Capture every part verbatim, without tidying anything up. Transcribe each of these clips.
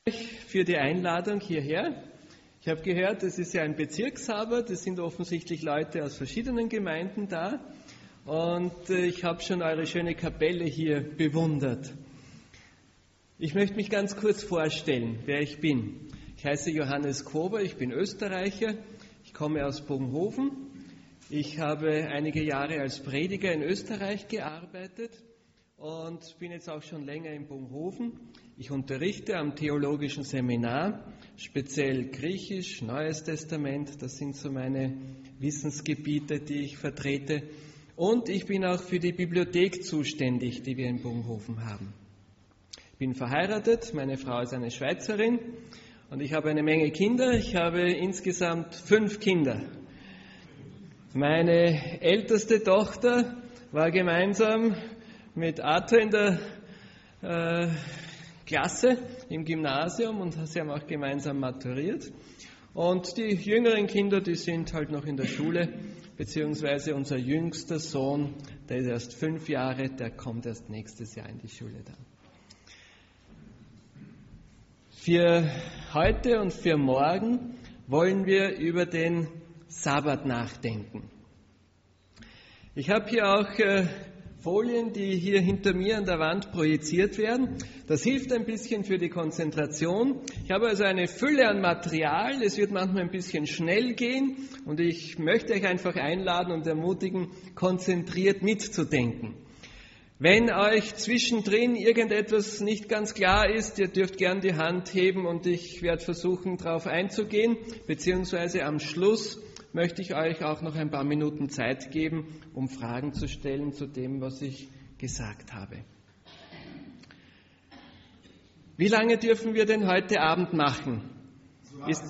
Für die Einladung hierher. Ich habe gehört, es ist ja ein Bezirkssabbat, es sind offensichtlich Leute aus verschiedenen Gemeinden da und ich habe schon eure schöne Kapelle hier bewundert. Ich möchte mich ganz kurz vorstellen, wer ich bin. Ich heiße Johannes Kober, ich bin Österreicher, ich komme aus Bogenhofen. Ich habe einige Jahre als Prediger in Österreich gearbeitet und bin jetzt auch schon länger in Bogenhofen. Ich unterrichte am Theologischen Seminar, speziell Griechisch, Neues Testament, das sind so meine Wissensgebiete, die ich vertrete. Und ich bin auch für die Bibliothek zuständig, die wir in Bogenhofen haben. Ich bin verheiratet, meine Frau ist eine Schweizerin und ich habe eine Menge Kinder. Ich habe insgesamt fünf Kinder. Meine älteste Tochter war gemeinsam mit Arthur in der äh, Klasse im Gymnasium und sie haben auch gemeinsam maturiert. Und die jüngeren Kinder, die sind halt noch in der Schule, beziehungsweise unser jüngster Sohn, der ist erst fünf Jahre, der kommt erst nächstes Jahr in die Schule dann. Für heute und für morgen wollen wir über den Sabbat nachdenken. Ich habe hier auch äh, Folien, die hier hinter mir an der Wand projiziert werden. Das hilft ein bisschen für die Konzentration. Ich habe also eine Fülle an Material. Es wird manchmal ein bisschen schnell gehen und ich möchte euch einfach einladen und ermutigen, konzentriert mitzudenken. Wenn euch zwischendrin irgendetwas nicht ganz klar ist, ihr dürft gern die Hand heben und ich werde versuchen, darauf einzugehen, beziehungsweise am Schluss möchte ich euch auch noch ein paar Minuten Zeit geben, um Fragen zu stellen zu dem, was ich gesagt habe. Wie lange dürfen wir denn heute Abend machen? Ist,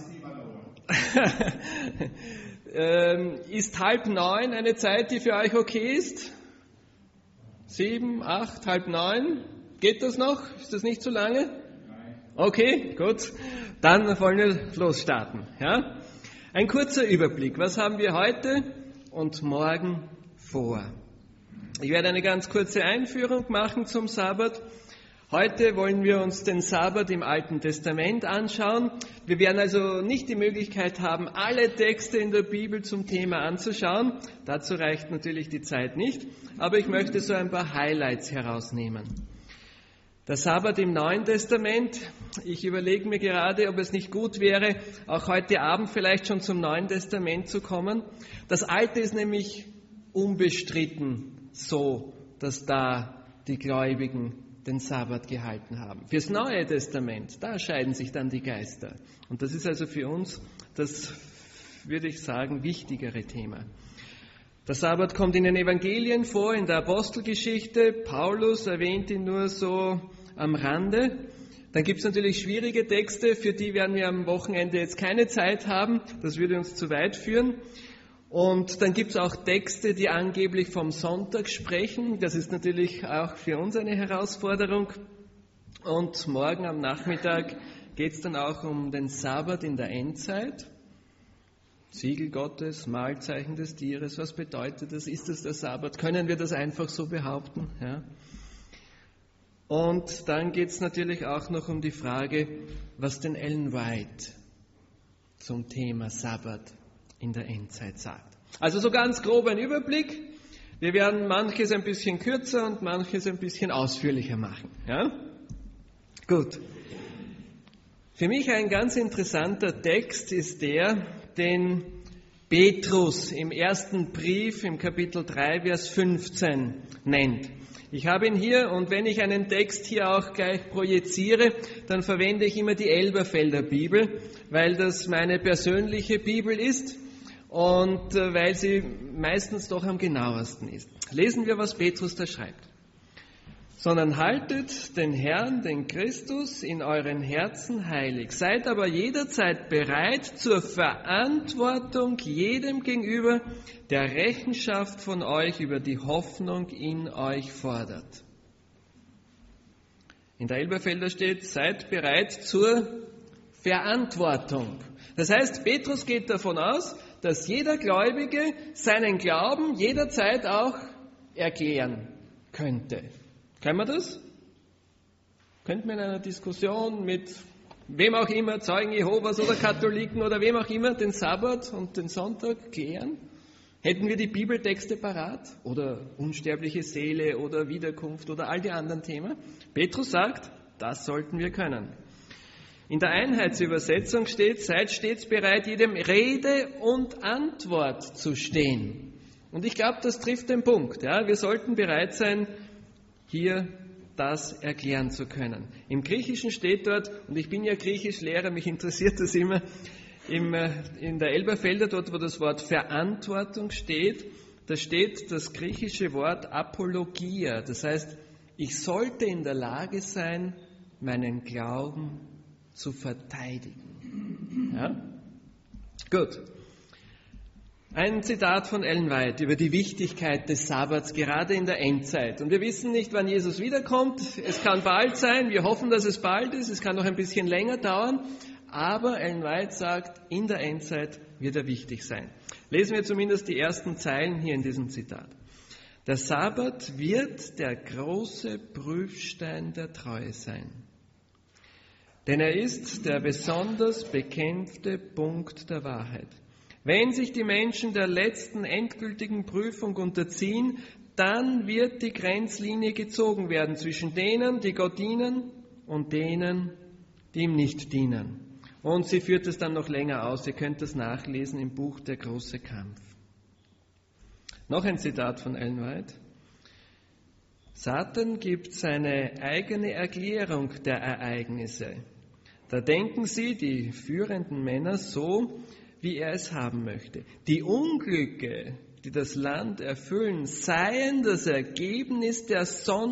ähm, ist halb neun eine Zeit, die für euch okay ist? Sieben, acht, halb neun? Geht das noch? Ist das nicht zu lange? Nein. Okay, gut. Dann wollen wir losstarten. Ja? Ein kurzer Überblick. Was haben wir heute und morgen vor? Ich werde eine ganz kurze Einführung machen zum Sabbat. Heute wollen wir uns den Sabbat im Alten Testament anschauen. Wir werden also nicht die Möglichkeit haben, alle Texte in der Bibel zum Thema anzuschauen. Dazu reicht natürlich die Zeit nicht. Aber ich möchte so ein paar Highlights herausnehmen. Der Sabbat im Neuen Testament, ich überlege mir gerade, ob es nicht gut wäre, auch heute Abend vielleicht schon zum Neuen Testament zu kommen. Das Alte ist nämlich unbestritten so, dass da die Gläubigen den Sabbat gehalten haben. Fürs Neue Testament, da scheiden sich dann die Geister. Und das ist also für uns das, würde ich sagen, wichtigere Thema. Der Sabbat kommt in den Evangelien vor, in der Apostelgeschichte. Paulus erwähnt ihn nur so am Rande. Dann gibt es natürlich schwierige Texte, für die werden wir am Wochenende jetzt keine Zeit haben. Das würde uns zu weit führen. Und dann gibt es auch Texte, die angeblich vom Sonntag sprechen. Das ist natürlich auch für uns eine Herausforderung. Und morgen am Nachmittag geht es dann auch um den Sabbat in der Endzeit. Siegel Gottes, Mahlzeichen des Tieres, was bedeutet das? Ist das der Sabbat? Können wir das einfach so behaupten? Ja. Und dann geht es natürlich auch noch um die Frage, was denn Ellen White zum Thema Sabbat in der Endzeit sagt. Also so ganz grob ein Überblick. Wir werden manches ein bisschen kürzer und manches ein bisschen ausführlicher machen. Ja? Gut. Für mich ein ganz interessanter Text ist der, den Petrus im ersten Brief im Kapitel drei, Vers fünfzehn nennt. Ich habe ihn hier und wenn ich einen Text hier auch gleich projiziere, dann verwende ich immer die Elberfelder Bibel, weil das meine persönliche Bibel ist und weil sie meistens doch am genauesten ist. Lesen wir, was Petrus da schreibt. Sondern haltet den Herrn, den Christus, in euren Herzen heilig. Seid aber jederzeit bereit zur Verantwortung jedem gegenüber, der Rechenschaft von euch über die Hoffnung in euch fordert. In der Elberfelder steht, seid bereit zur Verantwortung. Das heißt, Petrus geht davon aus, dass jeder Gläubige seinen Glauben jederzeit auch erklären könnte. Können wir das? Könnten wir in einer Diskussion mit wem auch immer, Zeugen Jehovas oder Katholiken oder wem auch immer, den Sabbat und den Sonntag klären? Hätten wir die Bibeltexte parat? Oder unsterbliche Seele oder Wiederkunft oder all die anderen Themen? Petrus sagt, das sollten wir können. In der Einheitsübersetzung steht, seid stets bereit, jedem Rede und Antwort zu stehen. Und ich glaube, das trifft den Punkt. Ja? Wir sollten bereit sein, hier das erklären zu können. Im Griechischen steht dort, und ich bin ja Griechischlehrer, mich interessiert das immer, im, in der Elberfelder, dort wo das Wort Verantwortung steht, da steht das griechische Wort Apologia. Das heißt, ich sollte in der Lage sein, meinen Glauben zu verteidigen. Ja? Gut. Ein Zitat von Ellen White über die Wichtigkeit des Sabbats, gerade in der Endzeit. Und wir wissen nicht, wann Jesus wiederkommt. Es kann bald sein. Wir hoffen, dass es bald ist. Es kann noch ein bisschen länger dauern. Aber Ellen White sagt, in der Endzeit wird er wichtig sein. Lesen wir zumindest die ersten Zeilen hier in diesem Zitat. Der Sabbat wird der große Prüfstein der Treue sein. Denn er ist der besonders bekämpfte Punkt der Wahrheit. Wenn sich die Menschen der letzten endgültigen Prüfung unterziehen, dann wird die Grenzlinie gezogen werden zwischen denen, die Gott dienen, und denen, die ihm nicht dienen. Und sie führt es dann noch länger aus. Ihr könnt das nachlesen im Buch Der große Kampf. Noch ein Zitat von Ellen White. Satan gibt seine eigene Erklärung der Ereignisse. Da denken sie, die führenden Männer, so, wie er es haben möchte. Die Unglücke, die das Land erfüllen, seien das Ergebnis der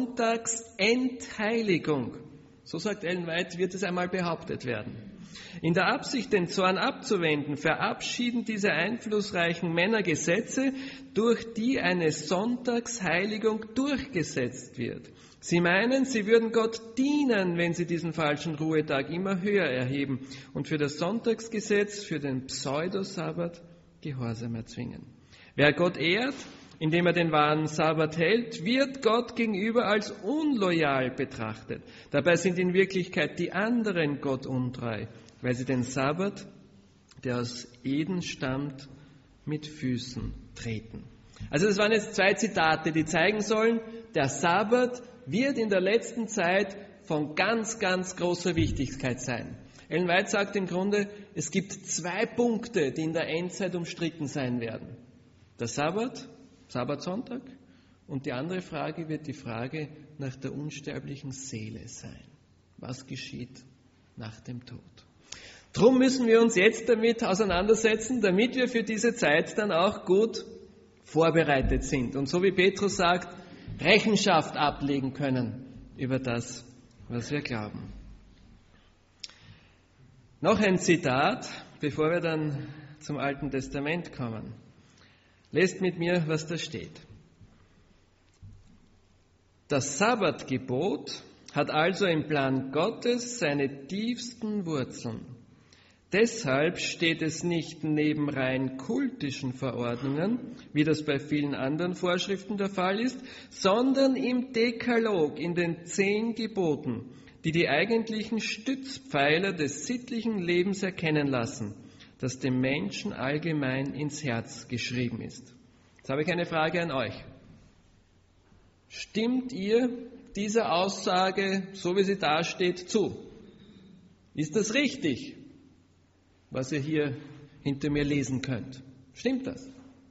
Sonntagsentheiligung. So sagt Ellen White, wird es einmal behauptet werden. In der Absicht, den Zorn abzuwenden, verabschieden diese einflussreichen Männer Gesetze, durch die eine Sonntagsheiligung durchgesetzt wird. Sie meinen, sie würden Gott dienen, wenn sie diesen falschen Ruhetag immer höher erheben und für das Sonntagsgesetz, für den Pseudosabbat Gehorsam erzwingen. Wer Gott ehrt, indem er den wahren Sabbat hält, wird Gott gegenüber als unloyal betrachtet. Dabei sind in Wirklichkeit die anderen Gott untreu, weil sie den Sabbat, der aus Eden stammt, mit Füßen treten. Also das waren jetzt zwei Zitate, die zeigen sollen, der Sabbat wird in der letzten Zeit von ganz, ganz großer Wichtigkeit sein. Ellen White sagt im Grunde, es gibt zwei Punkte, die in der Endzeit umstritten sein werden. Der Sabbat, Sabbatsonntag, und die andere Frage wird die Frage nach der unsterblichen Seele sein. Was geschieht nach dem Tod? Drum müssen wir uns jetzt damit auseinandersetzen, damit wir für diese Zeit dann auch gut vorbereitet sind. Und so wie Petrus sagt, Rechenschaft ablegen können über das, was wir glauben. Noch ein Zitat, bevor wir dann zum Alten Testament kommen. Lest mit mir, was da steht. Das Sabbatgebot hat also im Plan Gottes seine tiefsten Wurzeln. Deshalb steht es nicht neben rein kultischen Verordnungen, wie das bei vielen anderen Vorschriften der Fall ist, sondern im Dekalog, in den zehn Geboten, die die eigentlichen Stützpfeiler des sittlichen Lebens erkennen lassen, das dem Menschen allgemein ins Herz geschrieben ist. Jetzt habe ich eine Frage an euch. Stimmt ihr dieser Aussage, so wie sie da steht, zu? Ist das richtig, was ihr hier hinter mir lesen könnt? Stimmt das?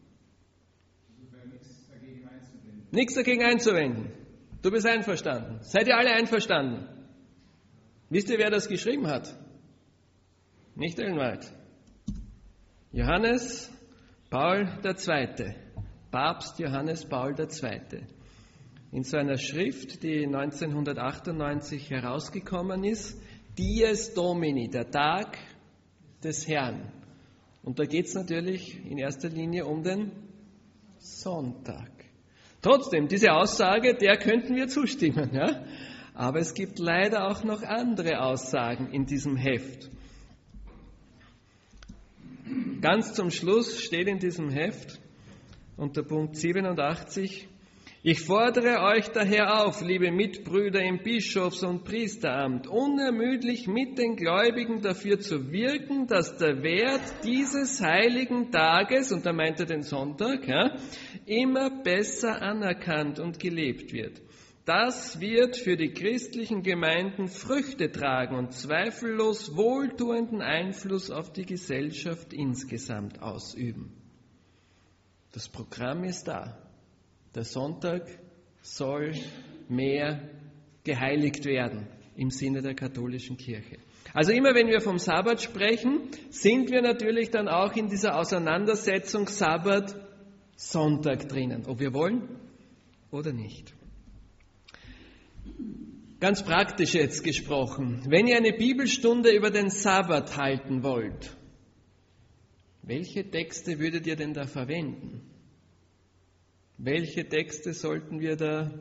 Nichts dagegen einzuwenden. Du bist einverstanden. Seid ihr alle einverstanden? Wisst ihr, wer das geschrieben hat? Nicht Ellen White. Johannes Paul der Zweite. Papst Johannes Paul der Zweite. In so einer Schrift, die neunzehnhundertachtundneunzig herausgekommen ist, Dies Domini, der Tag des Herrn. Und da geht es natürlich in erster Linie um den Sonntag. Trotzdem, diese Aussage, der könnten wir zustimmen. Ja? Aber es gibt leider auch noch andere Aussagen in diesem Heft. Ganz zum Schluss steht in diesem Heft unter Punkt siebenundachtzig, Ich fordere euch daher auf, liebe Mitbrüder im Bischofs- und Priesteramt, unermüdlich mit den Gläubigen dafür zu wirken, dass der Wert dieses heiligen Tages, und da meint er den Sonntag, ja, immer besser anerkannt und gelebt wird. Das wird für die christlichen Gemeinden Früchte tragen und zweifellos wohltuenden Einfluss auf die Gesellschaft insgesamt ausüben. Das Programm ist da. Der Sonntag soll mehr geheiligt werden im Sinne der katholischen Kirche. Also immer wenn wir vom Sabbat sprechen, sind wir natürlich dann auch in dieser Auseinandersetzung Sabbat-Sonntag drinnen, ob wir wollen oder nicht. Ganz praktisch jetzt gesprochen, wenn ihr eine Bibelstunde über den Sabbat halten wollt, welche Texte würdet ihr denn da verwenden? Welche Texte sollten wir da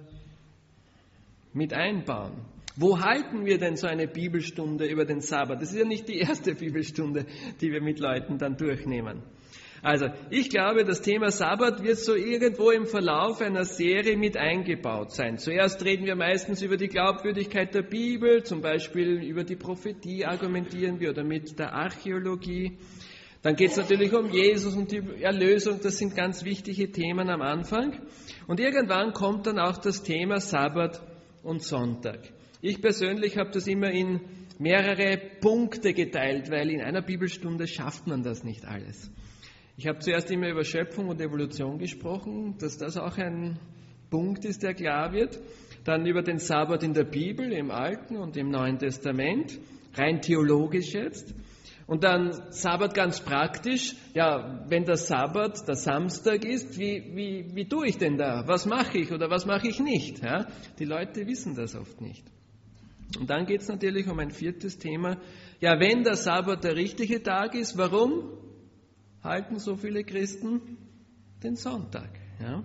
mit einbauen? Wo halten wir denn so eine Bibelstunde über den Sabbat? Das ist ja nicht die erste Bibelstunde, die wir mit Leuten dann durchnehmen. Also, ich glaube, das Thema Sabbat wird so irgendwo im Verlauf einer Serie mit eingebaut sein. Zuerst reden wir meistens über die Glaubwürdigkeit der Bibel, zum Beispiel über die Prophetie argumentieren wir oder mit der Archäologie. Dann geht es natürlich um Jesus und die Erlösung, das sind ganz wichtige Themen am Anfang. Und irgendwann kommt dann auch das Thema Sabbat und Sonntag. Ich persönlich habe das immer in mehrere Punkte geteilt, weil in einer Bibelstunde schafft man das nicht alles. Ich habe zuerst immer über Schöpfung und Evolution gesprochen, dass das auch ein Punkt ist, der klar wird. Dann über den Sabbat in der Bibel, im Alten und im Neuen Testament, rein theologisch jetzt. Und dann Sabbat ganz praktisch, ja, wenn der Sabbat der Samstag ist, wie, wie, wie tue ich denn da? Was mache ich oder was mache ich nicht? Ja? Die Leute wissen das oft nicht. Und dann geht es natürlich um ein viertes Thema. Ja, wenn der Sabbat der richtige Tag ist, warum halten so viele Christen den Sonntag? Ja?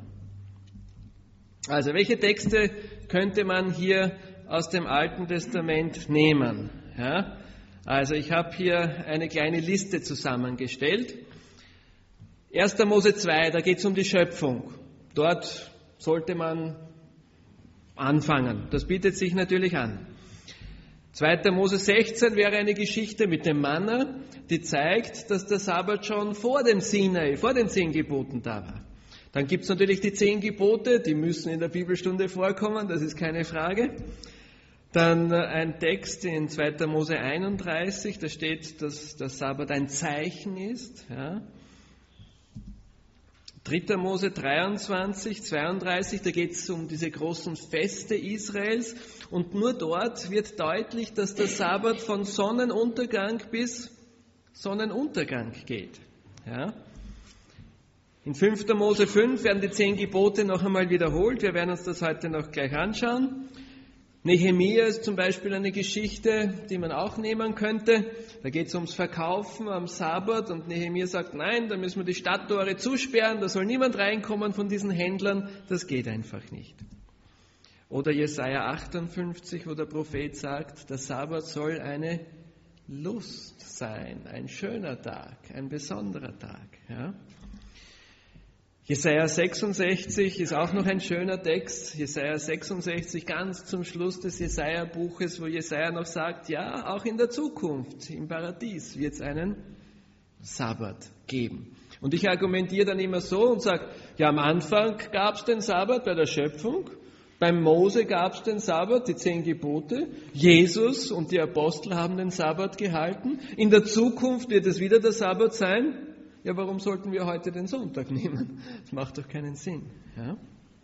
Also, welche Texte könnte man hier aus dem Alten Testament nehmen? Ja? Also ich habe hier eine kleine Liste zusammengestellt. erster Mose zwei, da geht es um die Schöpfung. Dort sollte man anfangen. Das bietet sich natürlich an. zweiter Mose sechzehn wäre eine Geschichte mit dem Manna, die zeigt, dass der Sabbat schon vor dem Sinai, vor den zehn Geboten da war. Dann gibt es natürlich die zehn Gebote, die müssen in der Bibelstunde vorkommen, das ist keine Frage. Dann ein Text in zweiter Mose einunddreißig, da steht, dass der Sabbat ein Zeichen ist. Ja. dritter Mose dreiundzwanzig, zweiunddreißig, da geht es um diese großen Feste Israels. Und nur dort wird deutlich, dass der Sabbat von Sonnenuntergang bis Sonnenuntergang geht. Ja. In fünfter Mose fünf werden die zehn Gebote noch einmal wiederholt. Wir werden uns das heute noch gleich anschauen. Nehemia ist zum Beispiel eine Geschichte, die man auch nehmen könnte. Da geht es ums Verkaufen am Sabbat und Nehemia sagt, nein, da müssen wir die Stadttore zusperren, da soll niemand reinkommen von diesen Händlern, das geht einfach nicht. Oder Jesaja achtundfünfzig, wo der Prophet sagt, der Sabbat soll eine Lust sein, ein schöner Tag, ein besonderer Tag. Ja? Jesaja sechsundsechzig ist auch noch ein schöner Text. Jesaja sechsundsechzig, ganz zum Schluss des Jesaja-Buches, wo Jesaja noch sagt, ja, auch in der Zukunft, im Paradies, wird es einen Sabbat geben. Und ich argumentiere dann immer so und sage, ja, am Anfang gab es den Sabbat bei der Schöpfung, beim Mose gab es den Sabbat, die zehn Gebote, Jesus und die Apostel haben den Sabbat gehalten, in der Zukunft wird es wieder der Sabbat sein. Ja, warum sollten wir heute den Sonntag nehmen? Das macht doch keinen Sinn. Ja?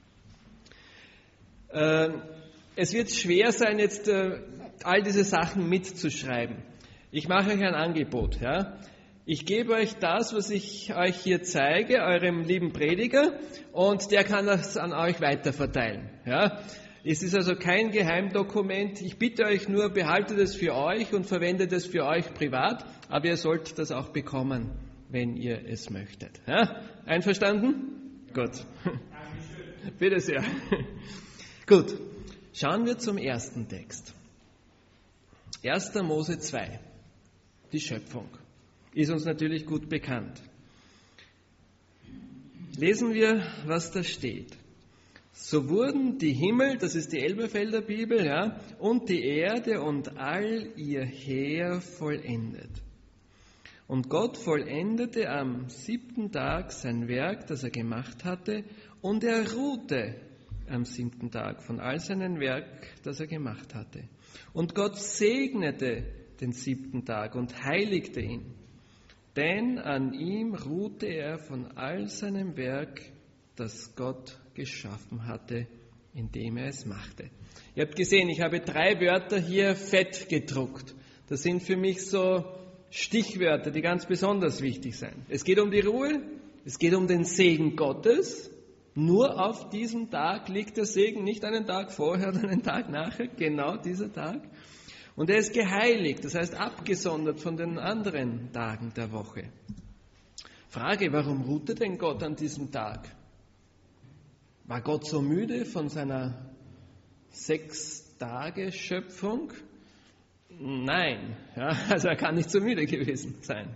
Äh, es wird schwer sein, jetzt äh, all diese Sachen mitzuschreiben. Ich mache euch ein Angebot. Ja? Ich gebe euch das, was ich euch hier zeige, eurem lieben Prediger, und der kann das an euch weiterverteilen. Ja? Es ist also kein Geheimdokument. Ich bitte euch nur, behaltet es für euch und verwendet es für euch privat, aber ihr sollt das auch bekommen, wenn ihr es möchtet. Ja? Einverstanden? Gut. Dankeschön. Bitte sehr. Gut. Schauen wir zum ersten Text. erster Mose zwei. Die Schöpfung. Ist uns natürlich gut bekannt. Lesen wir, was da steht. So wurden die Himmel, das ist die Elberfelder Bibel, ja, und die Erde und all ihr Heer vollendet. Und Gott vollendete am siebten Tag sein Werk, das er gemacht hatte, und er ruhte am siebten Tag von all seinem Werk, das er gemacht hatte. Und Gott segnete den siebten Tag und heiligte ihn, denn an ihm ruhte er von all seinem Werk, das Gott geschaffen hatte, indem er es machte. Ihr habt gesehen, ich habe drei Wörter hier fett gedruckt. Das sind für mich so Stichwörter, die ganz besonders wichtig sind. Es geht um die Ruhe, es geht um den Segen Gottes. Nur auf diesem Tag liegt der Segen, nicht einen Tag vorher oder einen Tag nachher, genau dieser Tag. Und er ist geheiligt, das heißt abgesondert von den anderen Tagen der Woche. Frage, warum ruhte denn Gott an diesem Tag? War Gott so müde von seiner Sechs-Tage-Schöpfung? Nein, ja, also er kann nicht so müde gewesen sein.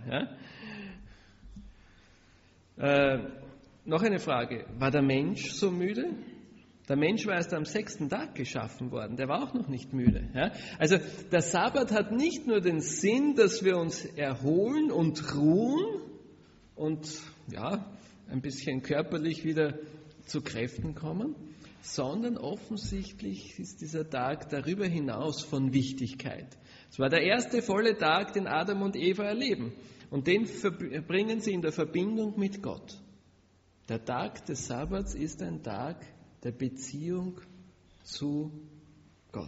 Ja. Äh, noch eine Frage, war der Mensch so müde? Der Mensch war erst am sechsten Tag geschaffen worden, der war auch noch nicht müde. Ja. Also der Sabbat hat nicht nur den Sinn, dass wir uns erholen und ruhen und ja, ein bisschen körperlich wieder zu Kräften kommen, sondern offensichtlich ist dieser Tag darüber hinaus von Wichtigkeit. Es war der erste volle Tag, den Adam und Eva erleben, und den verbringen sie in der Verbindung mit Gott. Der Tag des Sabbats ist ein Tag der Beziehung zu Gott.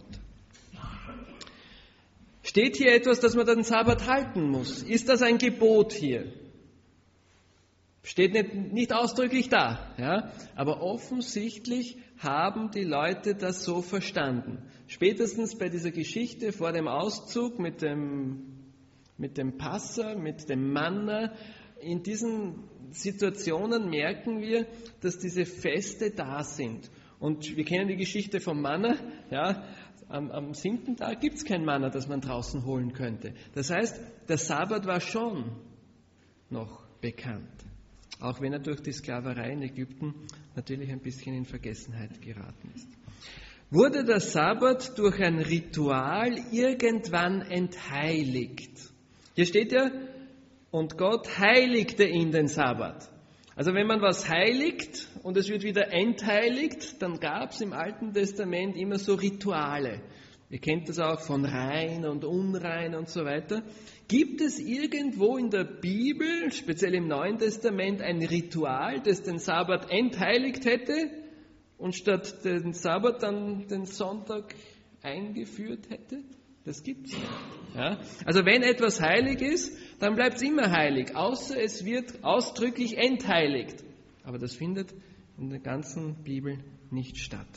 Steht hier etwas, dass man den Sabbat halten muss? Ist das ein Gebot hier? Steht nicht, nicht ausdrücklich da, ja? Aber offensichtlich haben die Leute das so verstanden. Spätestens bei dieser Geschichte vor dem Auszug mit dem, mit dem Passa, mit dem Manna, in diesen Situationen merken wir, dass diese Feste da sind. Und wir kennen die Geschichte vom Manna, ja? Am, am siebten Tag gibt es kein Manna, das man draußen holen könnte. Das heißt, der Sabbat war schon noch bekannt. Auch wenn er durch die Sklaverei in Ägypten natürlich ein bisschen in Vergessenheit geraten ist. Wurde der Sabbat durch ein Ritual irgendwann entheiligt? Hier steht ja, und Gott heiligte ihn den Sabbat. Also wenn man was heiligt und es wird wieder entheiligt, dann gab es im Alten Testament immer so Rituale. Ihr kennt das auch von rein und unrein und so weiter. Gibt es irgendwo in der Bibel, speziell im Neuen Testament, ein Ritual, das den Sabbat entheiligt hätte und statt den Sabbat dann den Sonntag eingeführt hätte? Das gibt es nicht. Ja? Also wenn etwas heilig ist, dann bleibt es immer heilig, außer es wird ausdrücklich entheiligt. Aber das findet in der ganzen Bibel nicht statt.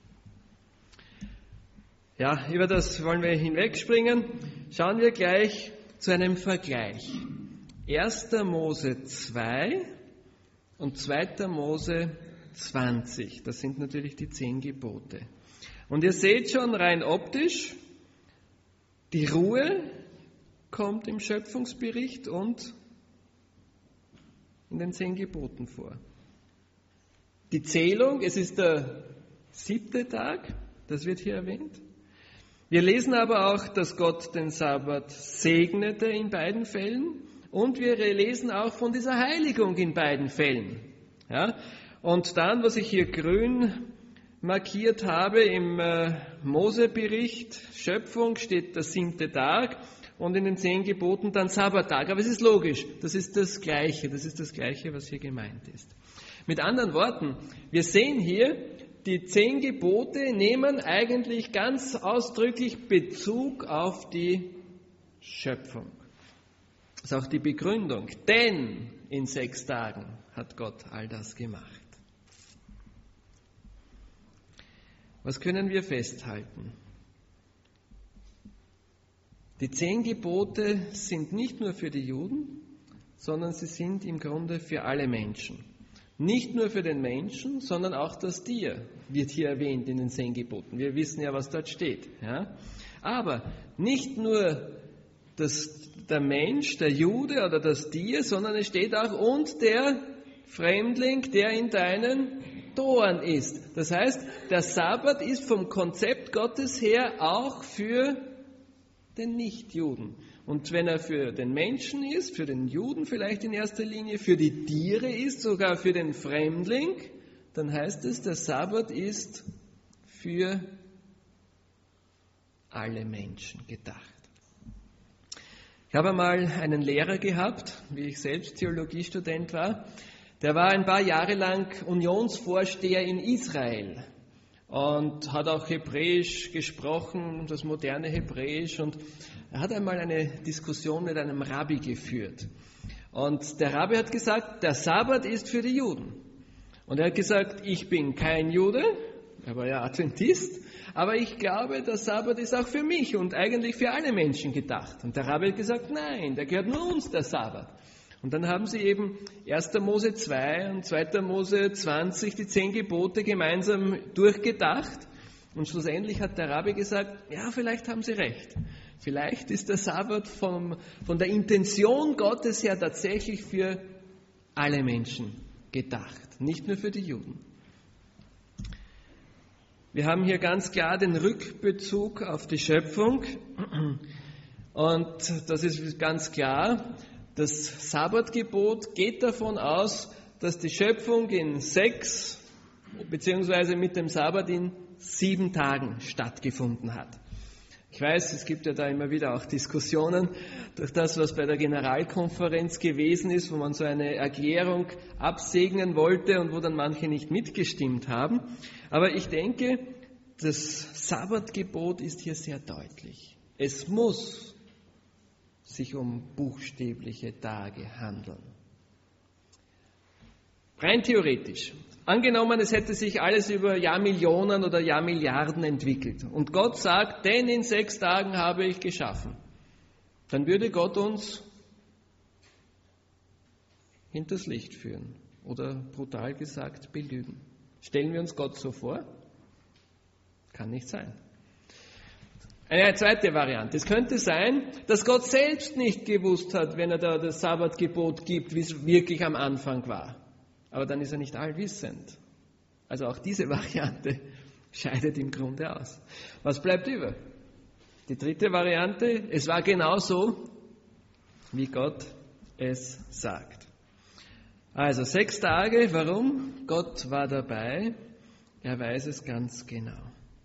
Ja, über das wollen wir hinwegspringen. Schauen wir gleich zu einem Vergleich. erster Mose zwei und zweiter Mose zwanzig. Das sind natürlich die zehn Gebote. Und ihr seht schon rein optisch, die Ruhe kommt im Schöpfungsbericht und in den zehn Geboten vor. Die Zählung, es ist der siebte Tag, das wird hier erwähnt. Wir lesen aber auch, dass Gott den Sabbat segnete in beiden Fällen und wir lesen auch von dieser Heiligung in beiden Fällen. Ja? Und dann, was ich hier grün markiert habe, im äh, Mosebericht, Schöpfung, steht der siebte Tag und in den zehn Geboten dann Sabbattag. Aber es ist logisch, das ist das Gleiche, das ist das Gleiche, was hier gemeint ist. Mit anderen Worten, wir sehen hier, die zehn Gebote nehmen eigentlich ganz ausdrücklich Bezug auf die Schöpfung. Das ist auch die Begründung. Denn in sechs Tagen hat Gott all das gemacht. Was können wir festhalten? Die zehn Gebote sind nicht nur für die Juden, sondern sie sind im Grunde für alle Menschen. Nicht nur für den Menschen, sondern auch das Tier wird hier erwähnt in den zehn Geboten. Wir wissen ja, was dort steht. Ja? Aber nicht nur das, der Mensch, der Jude oder das Tier, sondern es steht auch, und der Fremdling, der in deinen geboren ist. Das heißt, der Sabbat ist vom Konzept Gottes her auch für den Nichtjuden. Und wenn er für den Menschen ist, für den Juden vielleicht in erster Linie, für die Tiere ist, sogar für den Fremdling, dann heißt es, der Sabbat ist für alle Menschen gedacht. Ich habe einmal einen Lehrer gehabt, wie ich selbst Theologiestudent war, der war ein paar Jahre lang Unionsvorsteher in Israel und hat auch Hebräisch gesprochen, das moderne Hebräisch, und er hat einmal eine Diskussion mit einem Rabbi geführt. Und der Rabbi hat gesagt, der Sabbat ist für die Juden. Und er hat gesagt, ich bin kein Jude, er war ja Adventist, aber ich glaube, der Sabbat ist auch für mich und eigentlich für alle Menschen gedacht. Und der Rabbi hat gesagt, nein, der gehört nur uns, der Sabbat. Und dann haben sie eben erster Mose zwei und zweiter Mose zwanzig, die zehn Gebote gemeinsam durchgedacht. Und schlussendlich hat der Rabbi gesagt, ja, vielleicht haben sie recht. Vielleicht ist der Sabbat vom, von der Intention Gottes her tatsächlich für alle Menschen gedacht, nicht nur für die Juden. Wir haben hier ganz klar den Rückbezug auf die Schöpfung und das ist ganz klar. Das Sabbatgebot geht davon aus, dass die Schöpfung in sechs beziehungsweise mit dem Sabbat in sieben Tagen stattgefunden hat. Ich weiß, es gibt ja da immer wieder auch Diskussionen durch das, was bei der Generalkonferenz gewesen ist, wo man so eine Erklärung absegnen wollte und wo dann manche nicht mitgestimmt haben. Aber ich denke, das Sabbatgebot ist hier sehr deutlich. Es muss sich um buchstäbliche Tage handeln. Rein theoretisch. Angenommen, es hätte sich alles über Jahrmillionen oder Jahrmilliarden entwickelt und Gott sagt, denn in sechs Tagen habe ich geschaffen, dann würde Gott uns hinters Licht führen oder brutal gesagt belügen. Stellen wir uns Gott so vor? Kann nicht sein. Eine zweite Variante. Es könnte sein, dass Gott selbst nicht gewusst hat, wenn er da das Sabbatgebot gibt, wie es wirklich am Anfang war. Aber dann ist er nicht allwissend. Also auch diese Variante scheidet im Grunde aus. Was bleibt über? Die dritte Variante, es war genau so, wie Gott es sagt. Also sechs Tage, warum? Gott war dabei, er weiß es ganz genau.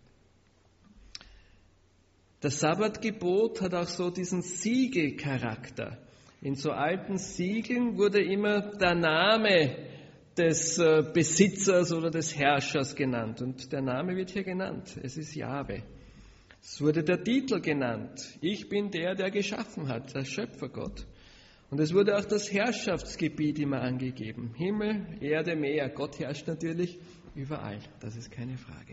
Das Sabbatgebot hat auch so diesen Siegelcharakter. In so alten Siegeln wurde immer der Name des Besitzers oder des Herrschers genannt. Und der Name wird hier genannt. Es ist Jahwe. Es wurde der Titel genannt. Ich bin der, der geschaffen hat, der Schöpfergott. Und es wurde auch das Herrschaftsgebiet immer angegeben. Himmel, Erde, Meer. Gott herrscht natürlich überall. Das ist keine Frage.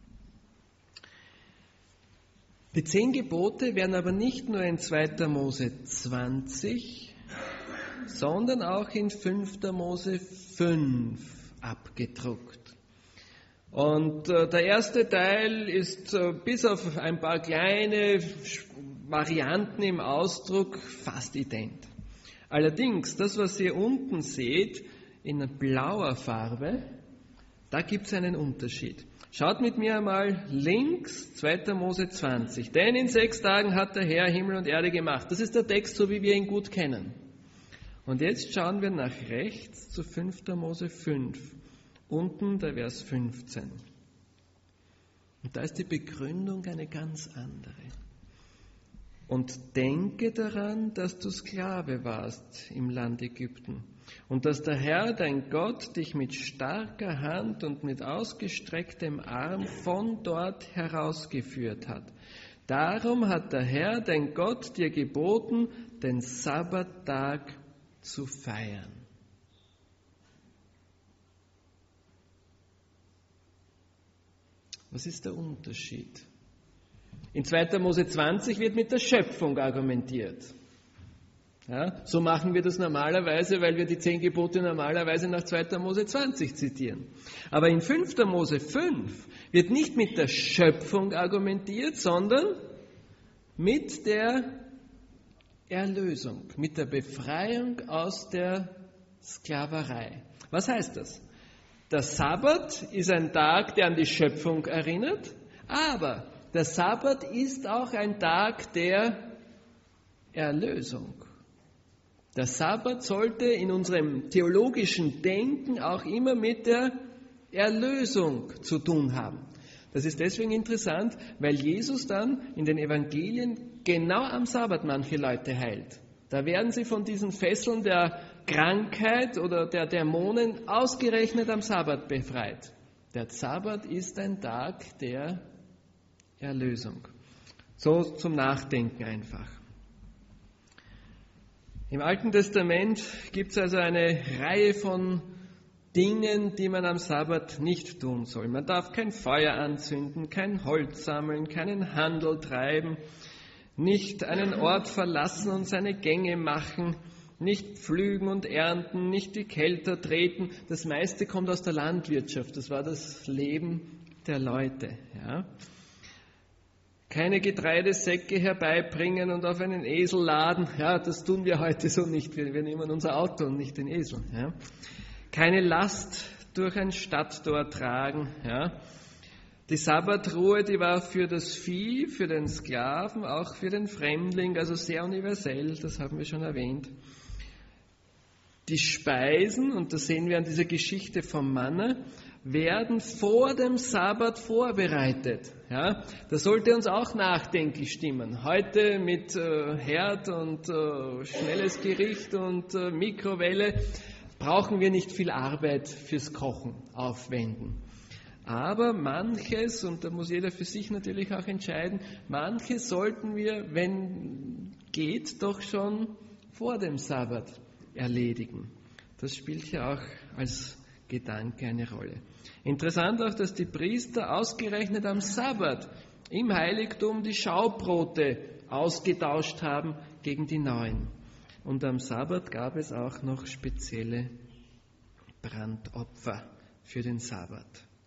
Die zehn Gebote werden aber nicht nur in zweiter Mose zwanzig, sondern auch in fünfter Mose fünf abgedruckt. Und äh, der erste Teil ist äh, bis auf ein paar kleine Varianten im Ausdruck fast ident. Allerdings, das, was ihr unten seht, in blauer Farbe, da gibt es einen Unterschied. Schaut mit mir einmal links, zweiter Mose zwanzig. Denn in sechs Tagen hat der Herr Himmel und Erde gemacht. Das ist der Text, so wie wir ihn gut kennen. Und jetzt schauen wir nach rechts zu fünfter Mose fünf. Unten der Vers fünfzehn. Und da ist die Begründung eine ganz andere. Und denke daran, dass du Sklave warst im Land Ägypten und dass der Herr, dein Gott, dich mit starker Hand und mit ausgestrecktem Arm von dort herausgeführt hat. Darum hat der Herr, dein Gott, dir geboten, den Sabbattag zu feiern. Was ist der Unterschied? In zweiter Mose zwanzig wird mit der Schöpfung argumentiert. Ja, so machen wir das normalerweise, weil wir die zehn Gebote normalerweise nach zweiter Mose zwanzig zitieren. Aber in fünfter Mose fünf wird nicht mit der Schöpfung argumentiert, sondern mit der Erlösung, mit der Befreiung aus der Sklaverei. Was heißt das? Der Sabbat ist ein Tag, der an die Schöpfung erinnert, aber der Sabbat ist auch ein Tag der Erlösung. Der Sabbat sollte in unserem theologischen Denken auch immer mit der Erlösung zu tun haben. Das ist deswegen interessant, weil Jesus dann in den Evangelien genau am Sabbat manche Leute heilt. Da werden sie von diesen Fesseln der Krankheit oder der Dämonen ausgerechnet am Sabbat befreit. Der Sabbat ist ein Tag der Erlösung. So zum Nachdenken einfach. Im Alten Testament gibt es also eine Reihe von Dingen, die man am Sabbat nicht tun soll. Man darf kein Feuer anzünden, kein Holz sammeln, keinen Handel treiben, nicht einen Ort verlassen und seine Gänge machen, nicht pflügen und ernten, nicht die Kelter treten. Das meiste kommt aus der Landwirtschaft. Das war das Leben der Leute. Ja. Keine Getreidesäcke herbeibringen und auf einen Esel laden. Ja, das tun wir heute so nicht. Wir, wir nehmen unser Auto und nicht den Esel. Ja. Keine Last durch ein Stadttor tragen. Ja. Die Sabbatruhe, die war für das Vieh, für den Sklaven, auch für den Fremdling, also sehr universell, das haben wir schon erwähnt. Die Speisen, und das sehen wir an dieser Geschichte vom Manna, werden vor dem Sabbat vorbereitet. Ja, das sollte uns auch nachdenklich stimmen. Heute mit äh, Herd und äh, schnelles Gericht und äh, Mikrowelle brauchen wir nicht viel Arbeit fürs Kochen aufwenden. Aber manches, und da muss jeder für sich natürlich auch entscheiden, manches sollten wir, wenn geht, doch schon vor dem Sabbat erledigen. Das spielt ja auch als Gedanke eine Rolle. Interessant auch, dass die Priester ausgerechnet am Sabbat im Heiligtum die Schaubrote ausgetauscht haben gegen die neuen. Und am Sabbat gab es auch noch spezielle Brandopfer für den Sabbat.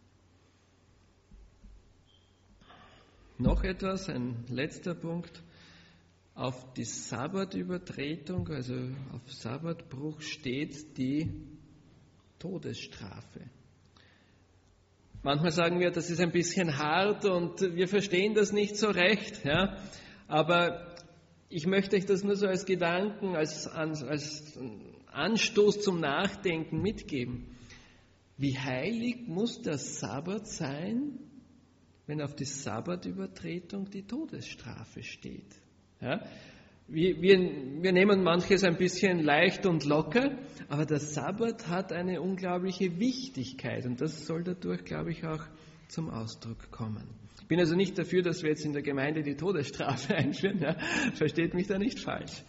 Noch etwas, ein letzter Punkt. Auf die Sabbatübertretung, also auf Sabbatbruch steht die Todesstrafe. Manchmal sagen wir, das ist ein bisschen hart und wir verstehen das nicht so recht, ja? Aber ich möchte euch das nur so als Gedanken, als, als Anstoß zum Nachdenken mitgeben. Wie heilig muss der Sabbat sein, wenn auf die Sabbatübertretung die Todesstrafe steht? Ja? Wir, wir, wir nehmen manches ein bisschen leicht und locker, aber der Sabbat hat eine unglaubliche Wichtigkeit und das soll dadurch, glaube ich, auch zum Ausdruck kommen. Ich bin also nicht dafür, dass wir jetzt in der Gemeinde die Todesstrafe einführen, ja? Versteht mich da nicht falsch.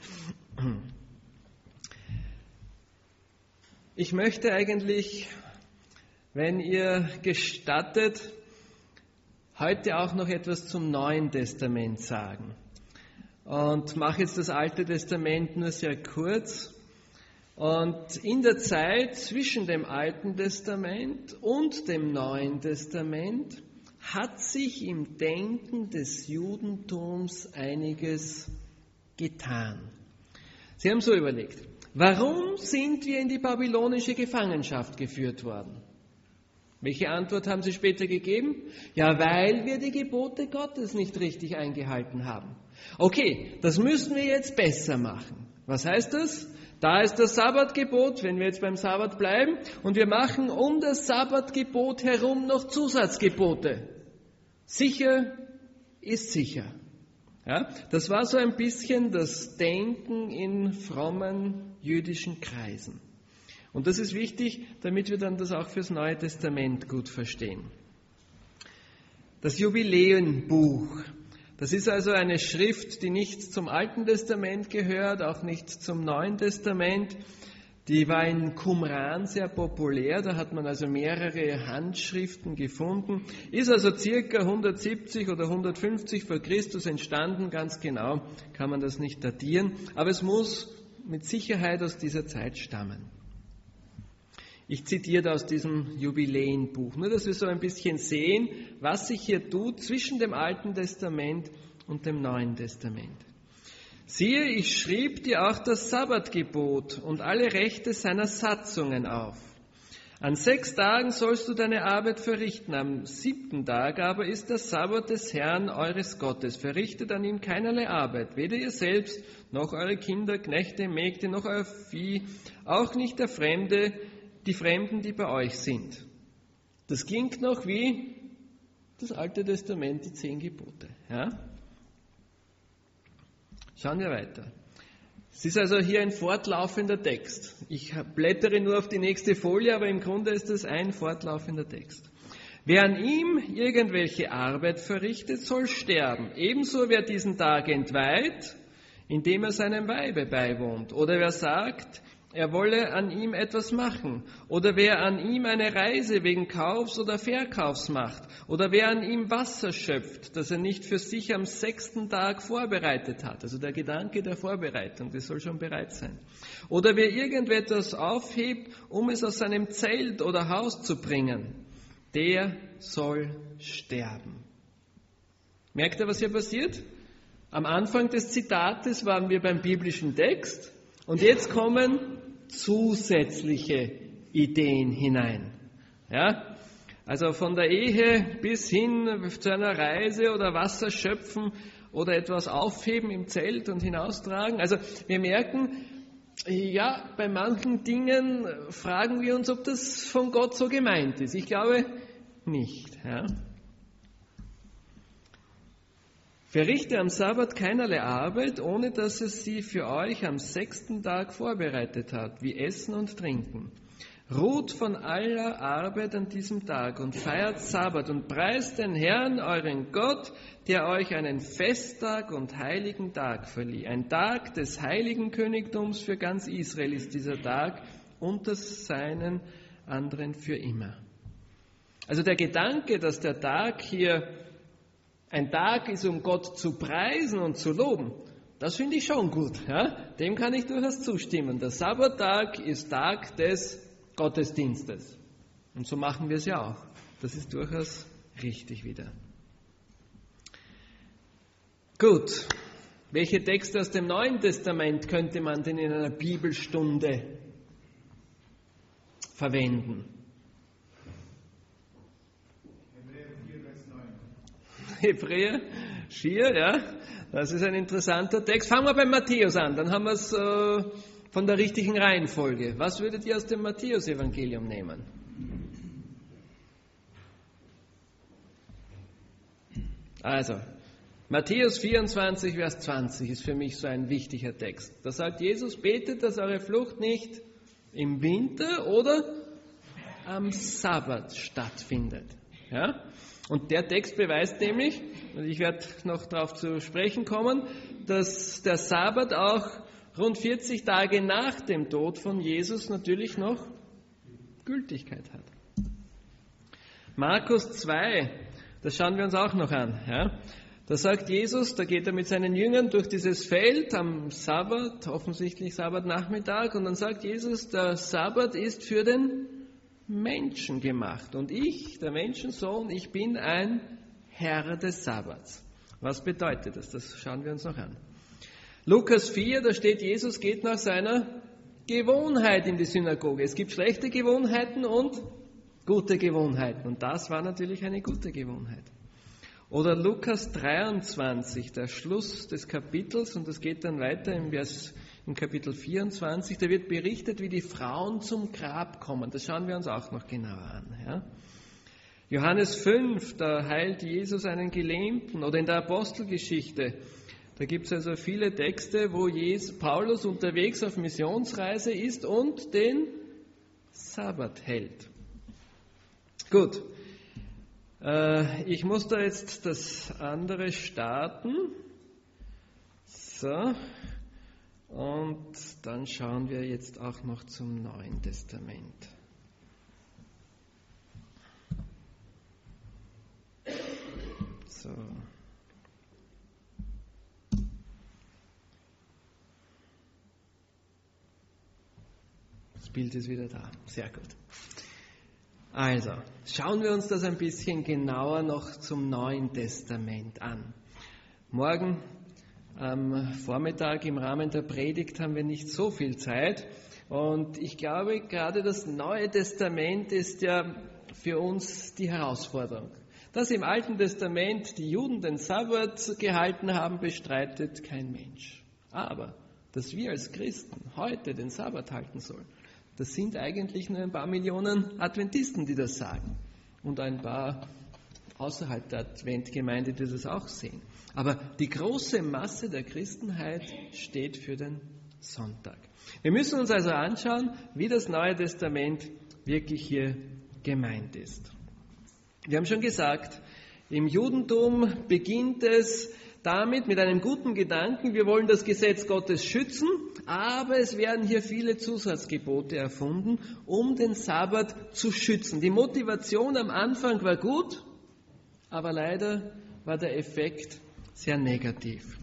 Ich möchte eigentlich, wenn ihr gestattet, heute auch noch etwas zum Neuen Testament sagen. Und mache jetzt das Alte Testament nur sehr kurz. Und in der Zeit zwischen dem Alten Testament und dem Neuen Testament hat sich im Denken des Judentums einiges getan. Sie haben so überlegt, warum sind wir in die babylonische Gefangenschaft geführt worden? Welche Antwort haben sie später gegeben? Ja, weil wir die Gebote Gottes nicht richtig eingehalten haben. Okay, das müssen wir jetzt besser machen. Was heißt das? Da ist das Sabbatgebot, wenn wir jetzt beim Sabbat bleiben, und wir machen um das Sabbatgebot herum noch Zusatzgebote. Sicher ist sicher. Ja, das war so ein bisschen das Denken in frommen jüdischen Kreisen. Und das ist wichtig, damit wir dann das auch fürs Neue Testament gut verstehen. Das Jubiläenbuch. Das ist also eine Schrift, die nicht zum Alten Testament gehört, auch nicht zum Neuen Testament. Die war in Qumran sehr populär, da hat man also mehrere Handschriften gefunden. Ist also circa hundertsiebzig oder hundertfünfzig vor Christus entstanden, ganz genau kann man das nicht datieren, aber es muss mit Sicherheit aus dieser Zeit stammen. Ich zitiere da aus diesem Jubiläenbuch, nur dass wir so ein bisschen sehen, was sich hier tut zwischen dem Alten Testament und dem Neuen Testament. Siehe, ich schrieb dir auch das Sabbatgebot und alle Rechte seiner Satzungen auf. An sechs Tagen sollst du deine Arbeit verrichten, am siebten Tag aber ist der Sabbat des Herrn eures Gottes. Verrichtet an ihm keinerlei Arbeit, weder ihr selbst, noch eure Kinder, Knechte, Mägde, noch euer Vieh, auch nicht der Fremde, die Fremden, die bei euch sind. Das klingt noch wie das Alte Testament, die zehn Gebote. Ja? Schauen wir weiter. Es ist also hier ein fortlaufender Text. Ich blättere nur auf die nächste Folie, aber im Grunde ist es ein fortlaufender Text. Wer an ihm irgendwelche Arbeit verrichtet, soll sterben. Ebenso wer diesen Tag entweiht, indem er seinem Weibe beiwohnt. Oder wer sagt, er wolle an ihm etwas machen. Oder wer an ihm eine Reise wegen Kaufs oder Verkaufs macht. Oder wer an ihm Wasser schöpft, das er nicht für sich am sechsten Tag vorbereitet hat. Also der Gedanke der Vorbereitung, das soll schon bereit sein. Oder wer irgendetwas aufhebt, um es aus seinem Zelt oder Haus zu bringen, der soll sterben. Merkt ihr, was hier passiert? Am Anfang des Zitates waren wir beim biblischen Text und jetzt kommen zusätzliche Ideen hinein. Ja? Also von der Ehe bis hin zu einer Reise oder Wasser schöpfen oder etwas aufheben im Zelt und hinaustragen. Also wir merken, ja, bei manchen Dingen fragen wir uns, ob das von Gott so gemeint ist. Ich glaube nicht. Ja? Verrichte am Sabbat keinerlei Arbeit, ohne dass es sie für euch am sechsten Tag vorbereitet hat, wie Essen und Trinken. Ruht von aller Arbeit an diesem Tag und feiert Sabbat und preist den Herrn, euren Gott, der euch einen Festtag und heiligen Tag verlieh. Ein Tag des heiligen Königtums für ganz Israel ist dieser Tag, unter seinen anderen für immer. Also der Gedanke, dass der Tag hier ein Tag ist, um Gott zu preisen und zu loben, das finde ich schon gut. Ja? Dem kann ich durchaus zustimmen. Der Sabbattag ist Tag des Gottesdienstes. Und so machen wir es ja auch. Das ist durchaus richtig wieder. Gut. Welche Texte aus dem Neuen Testament könnte man denn in einer Bibelstunde verwenden? Hebräer vier, ja, das ist ein interessanter Text. Fangen wir beim Matthäus an, dann haben wir es äh, von der richtigen Reihenfolge. Was würdet ihr aus dem Matthäus-Evangelium nehmen? Also, Matthäus vierundzwanzig, Vers zwanzig ist für mich so ein wichtiger Text. Da sagt Jesus, betet, dass eure Flucht nicht im Winter oder am Sabbat stattfindet. Ja? Und der Text beweist nämlich, und ich werde noch darauf zu sprechen kommen, dass der Sabbat auch rund vierzig Tage nach dem Tod von Jesus natürlich noch Gültigkeit hat. Markus zwei, das schauen wir uns auch noch an. Ja? Da sagt Jesus, da geht er mit seinen Jüngern durch dieses Feld am Sabbat, offensichtlich Sabbatnachmittag, und dann sagt Jesus, der Sabbat ist für den Menschen gemacht. Und ich, der Menschensohn, ich bin ein Herr des Sabbats. Was bedeutet das? Das schauen wir uns noch an. Lukas vier, da steht, Jesus geht nach seiner Gewohnheit in die Synagoge. Es gibt schlechte Gewohnheiten und gute Gewohnheiten. Und das war natürlich eine gute Gewohnheit. Oder Lukas dreiundzwanzig, der Schluss des Kapitels, und das geht dann weiter im Vers im Kapitel vierundzwanzig, da wird berichtet, wie die Frauen zum Grab kommen. Das schauen wir uns auch noch genauer an. Ja? Johannes fünf, da heilt Jesus einen Gelähmten. Oder in der Apostelgeschichte, da gibt es also viele Texte, wo Jesus, Paulus unterwegs auf Missionsreise ist und den Sabbat hält. Gut, äh, ich muss da jetzt das andere starten. So. Und dann schauen wir jetzt auch noch zum Neuen Testament. So. Das Bild ist wieder da. Sehr gut. Also, schauen wir uns das ein bisschen genauer noch zum Neuen Testament an. Morgen Am Vormittag im Rahmen der Predigt haben wir nicht so viel Zeit. Und ich glaube, gerade das Neue Testament ist ja für uns die Herausforderung. Dass im Alten Testament die Juden den Sabbat gehalten haben, bestreitet kein Mensch. Aber dass wir als Christen heute den Sabbat halten sollen, das sind eigentlich nur ein paar Millionen Adventisten, die das sagen. Und ein paar außerhalb der Adventgemeinde, die das auch sehen. Aber die große Masse der Christenheit steht für den Sonntag. Wir müssen uns also anschauen, wie das Neue Testament wirklich hier gemeint ist. Wir haben schon gesagt, im Judentum beginnt es damit mit einem guten Gedanken, wir wollen das Gesetz Gottes schützen, aber es werden hier viele Zusatzgebote erfunden, um den Sabbat zu schützen. Die Motivation am Anfang war gut, aber leider war der Effekt sehr negativ.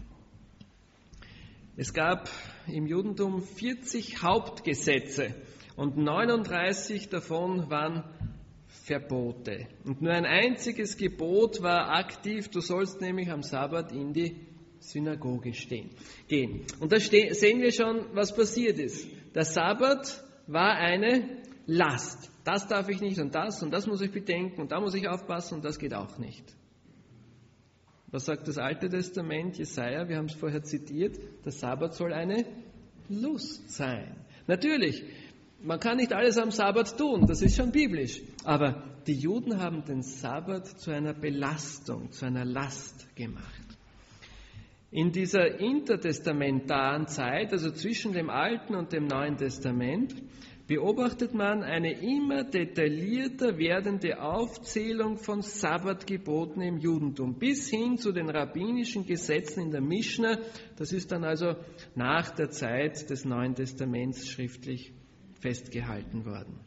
Es gab im Judentum vierzig Hauptgesetze und neununddreißig davon waren Verbote. Und nur ein einziges Gebot war aktiv, du sollst nämlich am Sabbat in die Synagoge stehen, gehen. Und da ste- sehen wir schon, was passiert ist. Der Sabbat war eine Last. Das darf ich nicht und das und das muss ich bedenken und da muss ich aufpassen und das geht auch nicht. Was sagt das Alte Testament, Jesaja? Wir haben es vorher zitiert. Der Sabbat soll eine Lust sein. Natürlich, man kann nicht alles am Sabbat tun, das ist schon biblisch. Aber die Juden haben den Sabbat zu einer Belastung, zu einer Last gemacht. In dieser intertestamentaren Zeit, also zwischen dem Alten und dem Neuen Testament, beobachtet man eine immer detaillierter werdende Aufzählung von Sabbatgeboten im Judentum, bis hin zu den rabbinischen Gesetzen in der Mischna. Das ist dann also nach der Zeit des Neuen Testaments schriftlich festgehalten worden.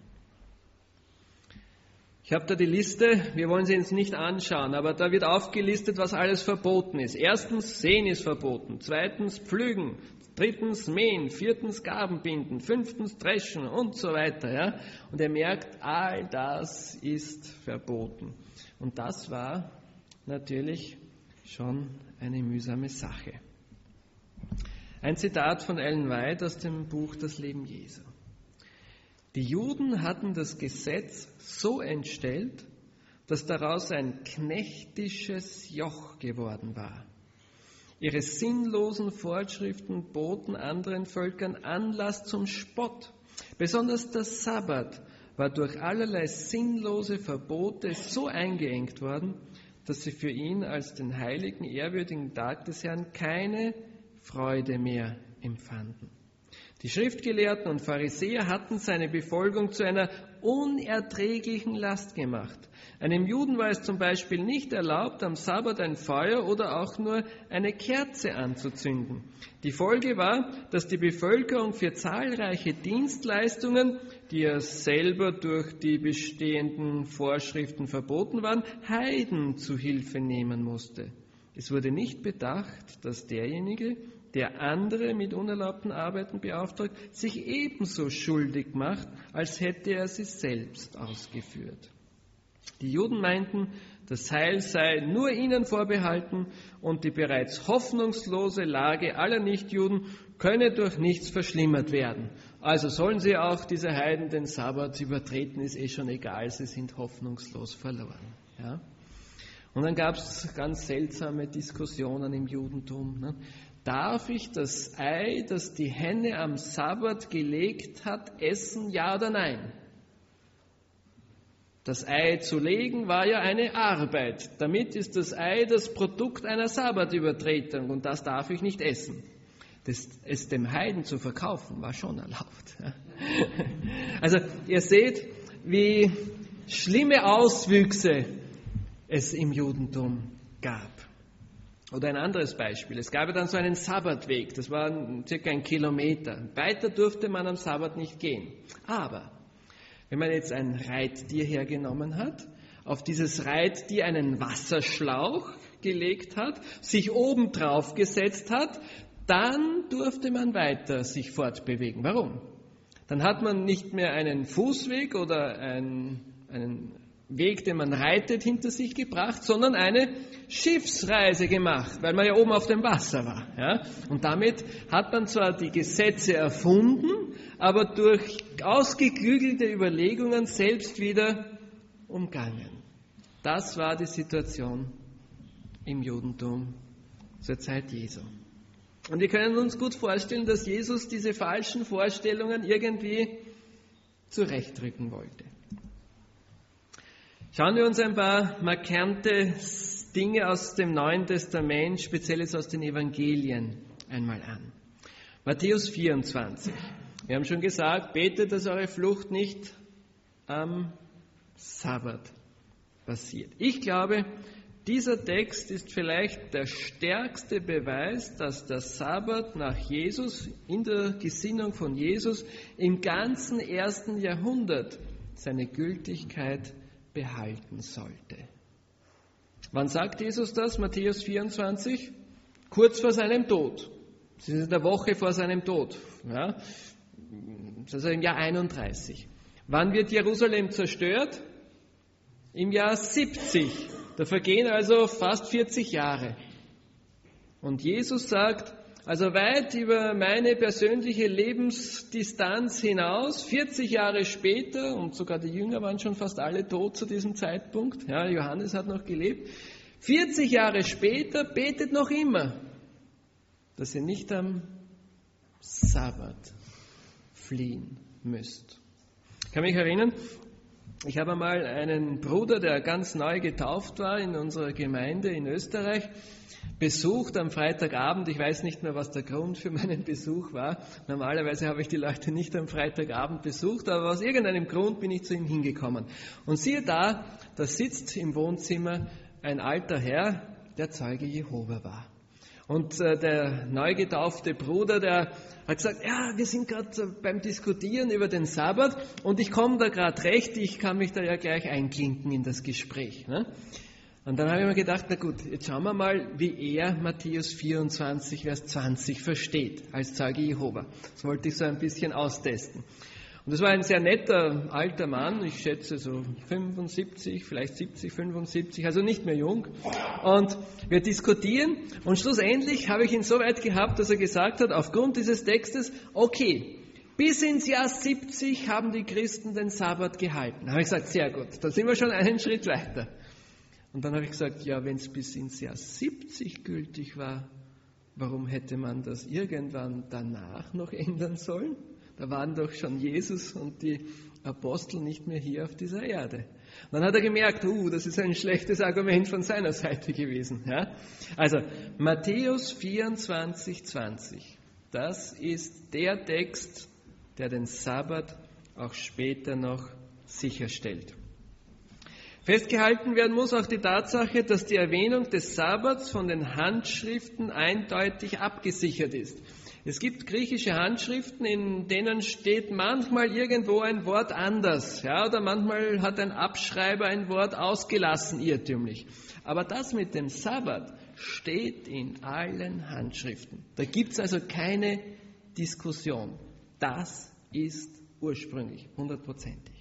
Ich habe da die Liste, wir wollen sie uns nicht anschauen, aber da wird aufgelistet, was alles verboten ist. Erstens, Säen ist verboten. Zweitens, Pflügen. Drittens, Mähen. Viertens, Garben binden. Fünftens, Dreschen und so weiter. Ja? Und er merkt, all das ist verboten. Und das war natürlich schon eine mühsame Sache. Ein Zitat von Ellen White aus dem Buch Das Leben Jesu. Die Juden hatten das Gesetz so entstellt, dass daraus ein knechtisches Joch geworden war. Ihre sinnlosen Vorschriften boten anderen Völkern Anlass zum Spott. Besonders der Sabbat war durch allerlei sinnlose Verbote so eingeengt worden, dass sie für ihn als den heiligen, ehrwürdigen Tag des Herrn keine Freude mehr empfanden. Die Schriftgelehrten und Pharisäer hatten seine Befolgung zu einer unerträglichen Last gemacht. Einem Juden war es zum Beispiel nicht erlaubt, am Sabbat ein Feuer oder auch nur eine Kerze anzuzünden. Die Folge war, dass die Bevölkerung für zahlreiche Dienstleistungen, die ja selber durch die bestehenden Vorschriften verboten waren, Heiden zu Hilfe nehmen musste. Es wurde nicht bedacht, dass derjenige, der andere mit unerlaubten Arbeiten beauftragt, sich ebenso schuldig macht, als hätte er sie selbst ausgeführt. Die Juden meinten, das Heil sei nur ihnen vorbehalten und die bereits hoffnungslose Lage aller Nichtjuden könne durch nichts verschlimmert werden. Also sollen sie auch, diese Heiden, den Sabbat übertreten, ist eh schon egal, sie sind hoffnungslos verloren. Ja? Und dann gab es ganz seltsame Diskussionen im Judentum. Ne? Darf ich das Ei, das die Henne am Sabbat gelegt hat, essen, ja oder nein? Das Ei zu legen war ja eine Arbeit. Damit ist das Ei das Produkt einer Sabbatübertretung und das darf ich nicht essen. Das, es dem Heiden zu verkaufen, war schon erlaubt. Also ihr seht, wie schlimme Auswüchse es im Judentum gab. Oder ein anderes Beispiel. Es gab ja dann so einen Sabbatweg, das war circa ein Kilometer. Weiter durfte man am Sabbat nicht gehen. Aber wenn man jetzt ein Reittier hergenommen hat, auf dieses Reittier einen Wasserschlauch gelegt hat, sich oben drauf gesetzt hat, dann durfte man weiter sich fortbewegen. Warum? Dann hat man nicht mehr einen Fußweg oder einen, einen Weg, den man reitet, hinter sich gebracht, sondern eine Schiffsreise gemacht, weil man ja oben auf dem Wasser war. Ja? Und damit hat man zwar die Gesetze erfunden, aber durch ausgeklügelte Überlegungen selbst wieder umgangen. Das war die Situation im Judentum zur Zeit Jesu. Und wir können uns gut vorstellen, dass Jesus diese falschen Vorstellungen irgendwie zurechtrücken wollte. Schauen wir uns ein paar markante Dinge aus dem Neuen Testament, speziell jetzt aus den Evangelien, einmal an. Matthäus vierundzwanzig. Wir haben schon gesagt, betet, dass eure Flucht nicht am Sabbat passiert. Ich glaube, dieser Text ist vielleicht der stärkste Beweis, dass der Sabbat nach Jesus, in der Gesinnung von Jesus, im ganzen ersten Jahrhundert seine Gültigkeit behalten sollte. Wann sagt Jesus das? Matthäus vierundzwanzig? Kurz vor seinem Tod. Das ist in der Woche vor seinem Tod. Ja? Das ist also im Jahr einunddreißig. Wann wird Jerusalem zerstört? Im Jahr siebzig. Da vergehen also fast vierzig Jahre. Und Jesus sagt, also weit über meine persönliche Lebensdistanz hinaus, vierzig Jahre später, und sogar die Jünger waren schon fast alle tot zu diesem Zeitpunkt, ja, Johannes hat noch gelebt, vierzig Jahre später betet noch immer, dass ihr nicht am Sabbat fliehen müsst. Ich kann mich erinnern, ich habe einmal einen Bruder, der ganz neu getauft war in unserer Gemeinde in Österreich, besucht am Freitagabend. Ich weiß nicht mehr, was der Grund für meinen Besuch war. Normalerweise habe ich die Leute nicht am Freitagabend besucht, aber aus irgendeinem Grund bin ich zu ihm hingekommen. Und siehe da, da sitzt im Wohnzimmer ein alter Herr, der Zeuge Jehova war. Und äh, der neu getaufte Bruder, der hat gesagt, ja, wir sind gerade beim Diskutieren über den Sabbat und ich komme da gerade recht, ich kann mich da ja gleich einklinken in das Gespräch. Ne? Und dann habe ich mir gedacht, na gut, jetzt schauen wir mal, wie er Matthäus vierundzwanzig, Vers zwanzig versteht, als Zeuge Jehova. Das wollte ich so ein bisschen austesten. Und das war ein sehr netter alter Mann, ich schätze so fünfundsiebzig, vielleicht siebzig, fünfundsiebzig, also nicht mehr jung. Und wir diskutieren und schlussendlich habe ich ihn so weit gehabt, dass er gesagt hat, aufgrund dieses Textes, okay, bis ins Jahr siebzig haben die Christen den Sabbat gehalten. Da habe ich gesagt, sehr gut, da sind wir schon einen Schritt weiter. Und dann habe ich gesagt, ja, wenn es bis ins Jahr siebzig gültig war, warum hätte man das irgendwann danach noch ändern sollen? Da waren doch schon Jesus und die Apostel nicht mehr hier auf dieser Erde. Und dann hat er gemerkt, uh, das ist ein schlechtes Argument von seiner Seite gewesen. Ja? Also Matthäus vierundzwanzig, zwanzig, das ist der Text, der den Sabbat auch später noch sicherstellt. Festgehalten werden muss auch die Tatsache, dass die Erwähnung des Sabbats von den Handschriften eindeutig abgesichert ist. Es gibt griechische Handschriften, in denen steht manchmal irgendwo ein Wort anders, ja, oder manchmal hat ein Abschreiber ein Wort ausgelassen, irrtümlich. Aber das mit dem Sabbat steht in allen Handschriften. Da gibt es also keine Diskussion. Das ist ursprünglich, hundertprozentig.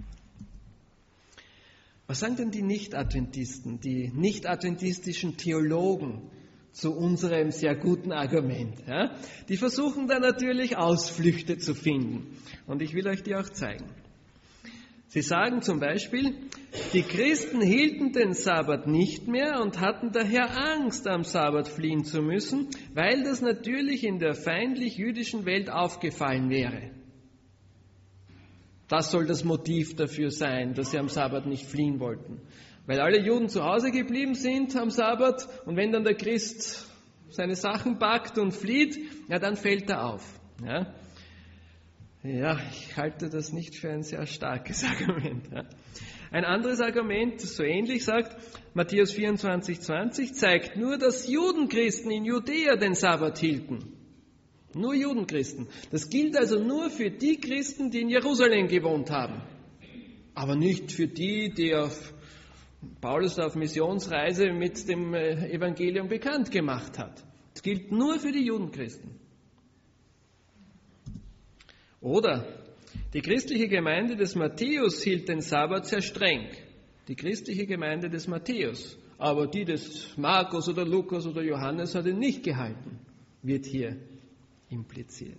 Was sagen denn die Nicht-Adventisten, die nicht-adventistischen Theologen zu unserem sehr guten Argument? Ja? Die versuchen da natürlich Ausflüchte zu finden. Und ich will euch die auch zeigen. Sie sagen zum Beispiel, die Christen hielten den Sabbat nicht mehr und hatten daher Angst, am Sabbat fliehen zu müssen, weil das natürlich in der feindlich jüdischen Welt aufgefallen wäre. Das soll das Motiv dafür sein, dass sie am Sabbat nicht fliehen wollten. Weil alle Juden zu Hause geblieben sind am Sabbat und wenn dann der Christ seine Sachen packt und flieht, ja, dann fällt er auf. Ja, ja ich halte das nicht für ein sehr starkes Argument. Ja. Ein anderes Argument, das so ähnlich sagt, Matthäus vierundzwanzig, zwanzig, zeigt nur, dass Judenchristen in Judäa den Sabbat hielten. Nur Judenchristen. Das gilt also nur für die Christen, die in Jerusalem gewohnt haben. Aber nicht für die, die auf Paulus auf Missionsreise mit dem Evangelium bekannt gemacht hat. Das gilt nur für die Judenchristen. Oder die christliche Gemeinde des Matthäus hielt den Sabbat sehr streng. die christliche Gemeinde des Matthäus. Aber die des Markus oder Lukas oder Johannes hat ihn nicht gehalten, wird hier impliziert.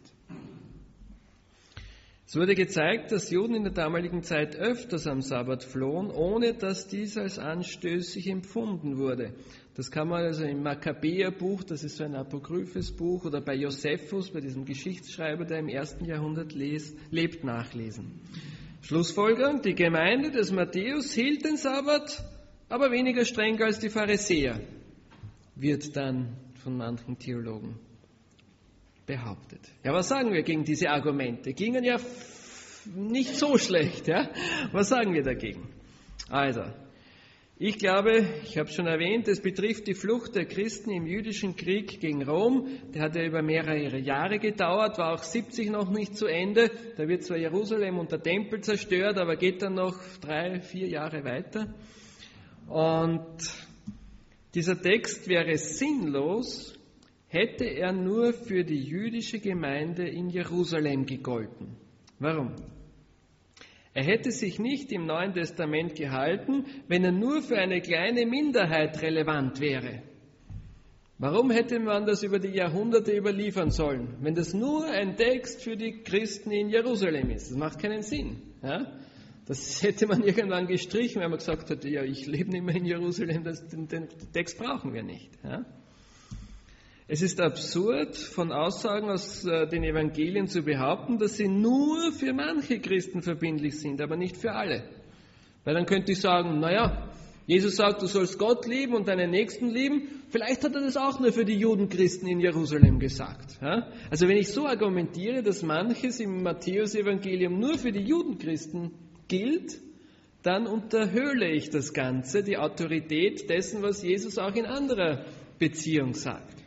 Es wurde gezeigt, dass Juden in der damaligen Zeit öfters am Sabbat flohen, ohne dass dies als anstößig empfunden wurde. Das kann man also im Makkabäerbuch, das ist so ein apokryphes Buch, oder bei Josephus, bei diesem Geschichtsschreiber, der im ersten Jahrhundert lebt, nachlesen. Schlussfolgerung, die Gemeinde des Matthäus hielt den Sabbat, aber weniger streng als die Pharisäer, wird dann von manchen Theologen behauptet. Ja, was sagen wir gegen diese Argumente? Gingen ja nicht so schlecht, ja? Was sagen wir dagegen? Also, ich glaube, ich habe schon erwähnt, es betrifft die Flucht der Christen im jüdischen Krieg gegen Rom. Der hat ja über mehrere Jahre gedauert, war auch siebzig noch nicht zu Ende. Da wird zwar Jerusalem und der Tempel zerstört, aber geht dann noch drei, vier Jahre weiter. Und dieser Text wäre sinnlos, hätte er nur für die jüdische Gemeinde in Jerusalem gegolten. Warum? Er hätte sich nicht im Neuen Testament gehalten, wenn er nur für eine kleine Minderheit relevant wäre. Warum hätte man das über die Jahrhunderte überliefern sollen, wenn das nur ein Text für die Christen in Jerusalem ist? Das macht keinen Sinn. Ja? Das hätte man irgendwann gestrichen, wenn man gesagt hätte, ja, ich lebe nicht mehr in Jerusalem, das, den, den Text brauchen wir nicht. Ja? Es ist absurd, von Aussagen aus den Evangelien zu behaupten, dass sie nur für manche Christen verbindlich sind, aber nicht für alle. Weil dann könnte ich sagen, naja, Jesus sagt, du sollst Gott lieben und deinen Nächsten lieben. Vielleicht hat er das auch nur für die Judenchristen in Jerusalem gesagt. Ja? Also wenn ich so argumentiere, dass manches im Matthäus-Evangelium nur für die Judenchristen gilt, dann unterhöhle ich das Ganze, die Autorität dessen, was Jesus auch in anderer Beziehung sagt.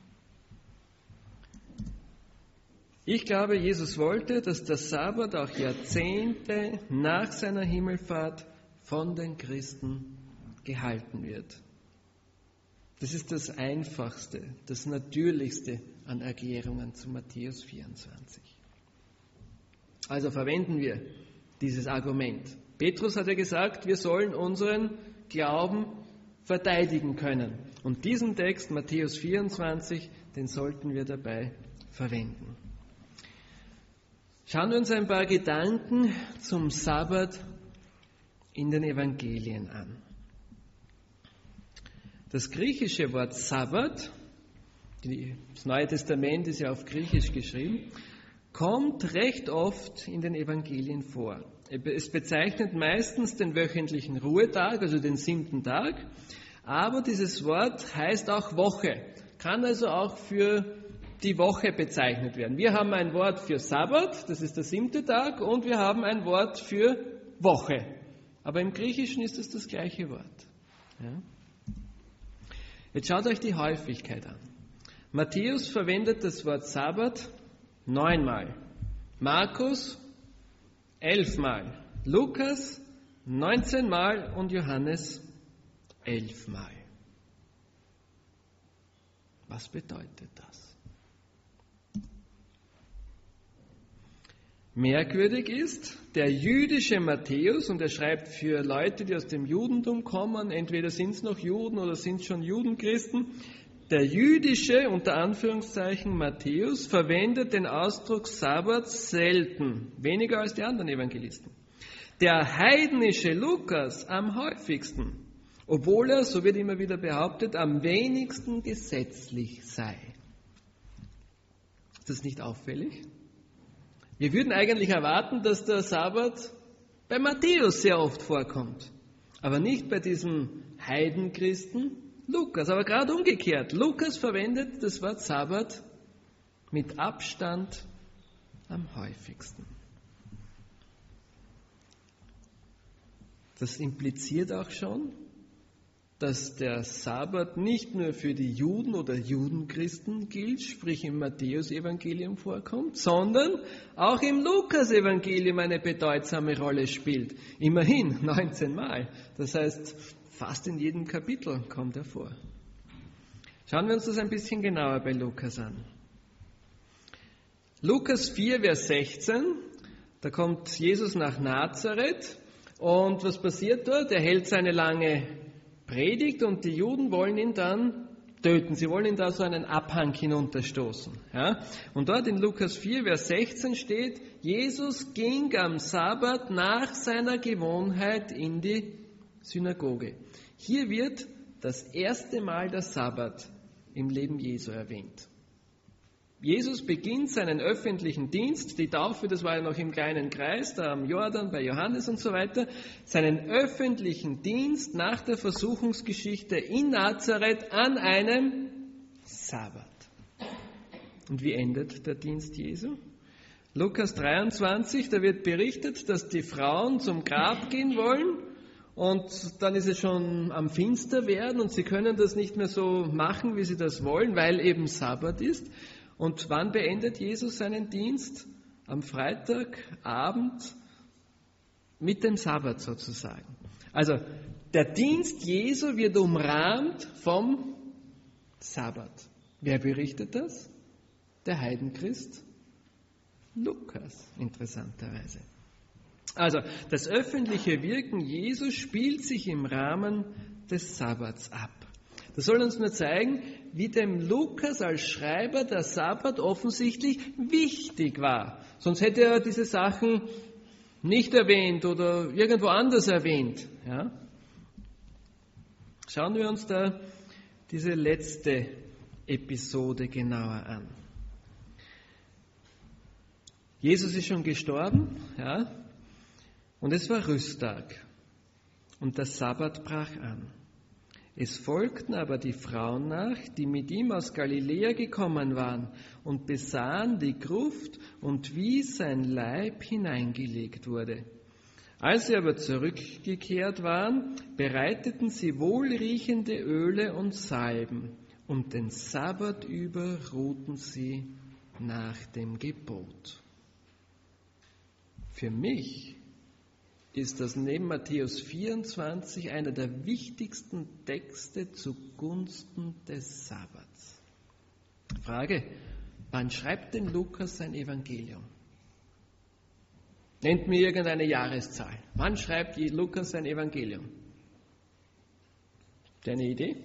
Ich glaube, Jesus wollte, dass der Sabbat auch Jahrzehnte nach seiner Himmelfahrt von den Christen gehalten wird. Das ist das Einfachste, das Natürlichste an Erklärungen zu Matthäus vierundzwanzig. Also verwenden wir dieses Argument. Petrus hat ja gesagt, wir sollen unseren Glauben verteidigen können. Und diesen Text, Matthäus vierundzwanzig, den sollten wir dabei verwenden. Schauen wir uns ein paar Gedanken zum Sabbat in den Evangelien an. Das griechische Wort Sabbat, das Neue Testament ist ja auf Griechisch geschrieben, kommt recht oft in den Evangelien vor. Es bezeichnet meistens den wöchentlichen Ruhetag, also den siebten Tag, aber dieses Wort heißt auch Woche, kann also auch für die Woche bezeichnet werden. Wir haben ein Wort für Sabbat, das ist der siebte Tag, und wir haben ein Wort für Woche. Aber im Griechischen ist es das gleiche Wort. Ja? Jetzt schaut euch die Häufigkeit an. Matthäus verwendet das Wort Sabbat neunmal, Markus elfmal, Lukas neunzehnmal und Johannes elfmal. Was bedeutet das? Merkwürdig ist, der jüdische Matthäus, und er schreibt für Leute, die aus dem Judentum kommen, entweder sind es noch Juden oder sind es schon Judenchristen, der jüdische, unter Anführungszeichen, Matthäus verwendet den Ausdruck Sabbat selten, weniger als die anderen Evangelisten. Der heidnische Lukas am häufigsten, obwohl er, so wird immer wieder behauptet, am wenigsten gesetzlich sei. Ist das nicht auffällig? Wir würden eigentlich erwarten, dass der Sabbat bei Matthäus sehr oft vorkommt, aber nicht bei diesem Heidenchristen Lukas. Aber gerade umgekehrt, Lukas verwendet das Wort Sabbat mit Abstand am häufigsten. Das impliziert auch schon, dass der Sabbat nicht nur für die Juden oder Judenchristen gilt, sprich im Matthäus-Evangelium vorkommt, sondern auch im Lukas-Evangelium eine bedeutsame Rolle spielt. Immerhin neunzehn Mal. Das heißt, fast in jedem Kapitel kommt er vor. Schauen wir uns das ein bisschen genauer bei Lukas an. Lukas vier, Vers sechzehn, da kommt Jesus nach Nazareth Und was passiert dort? Er hält seine lange Predigt und die Juden wollen ihn dann töten. Sie wollen ihn da so einen Abhang hinunterstoßen. Ja? Und dort in Lukas vier, Vers sechzehn steht, Jesus ging am Sabbat nach seiner Gewohnheit in die Synagoge. Hier wird das erste Mal der Sabbat im Leben Jesu erwähnt. Jesus beginnt seinen öffentlichen Dienst, die Taufe, das war ja noch im kleinen Kreis, da am Jordan, bei Johannes und so weiter, seinen öffentlichen Dienst nach der Versuchungsgeschichte in Nazareth an einem Sabbat. Und wie endet der Dienst Jesu? Lukas dreiundzwanzig, da wird berichtet, dass die Frauen zum Grab gehen wollen und dann ist es schon am Finsterwerden und sie können das nicht mehr so machen, wie sie das wollen, weil eben Sabbat ist. Und wann beendet Jesus seinen Dienst? Am Freitagabend mit dem Sabbat sozusagen. Also der Dienst Jesu wird umrahmt vom Sabbat. Wer berichtet das? Der Heidenchrist Lukas, interessanterweise. Also das öffentliche Wirken Jesu spielt sich im Rahmen des Sabbats ab. Das soll uns nur zeigen, wie dem Lukas als Schreiber der Sabbat offensichtlich wichtig war. Sonst hätte er diese Sachen nicht erwähnt oder irgendwo anders erwähnt. Ja? Schauen wir uns da diese letzte Episode genauer an. Jesus ist schon gestorben, ja, und es war Rüsttag und der Sabbat brach an. Es folgten aber die Frauen nach, die mit ihm aus Galiläa gekommen waren und besahen die Gruft und wie sein Leib hineingelegt wurde. Als sie aber zurückgekehrt waren, bereiteten sie wohlriechende Öle und Salben und den Sabbat über ruhten sie nach dem Gebot. Für mich ist das neben Matthäus vierundzwanzig einer der wichtigsten Texte zugunsten des Sabbats. Frage, wann schreibt denn Lukas sein Evangelium? Nennt mir irgendeine Jahreszahl. Wann schreibt Lukas sein Evangelium? Habt ihr eine Idee?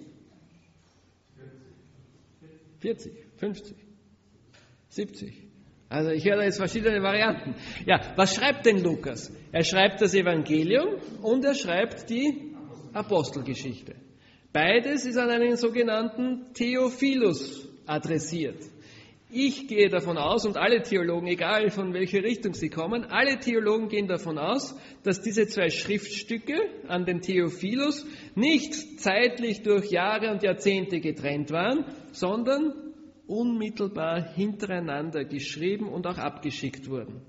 vierzig, fünfzig, siebzig. Also ich höre da jetzt verschiedene Varianten. Ja, was schreibt denn Lukas? Er schreibt das Evangelium und er schreibt die Apostelgeschichte. Beides ist an einen sogenannten Theophilus adressiert. Ich gehe davon aus, und alle Theologen, egal von welcher Richtung sie kommen, alle Theologen gehen davon aus, dass diese zwei Schriftstücke an den Theophilus nicht zeitlich durch Jahre und Jahrzehnte getrennt waren, sondern unmittelbar hintereinander geschrieben und auch abgeschickt wurden.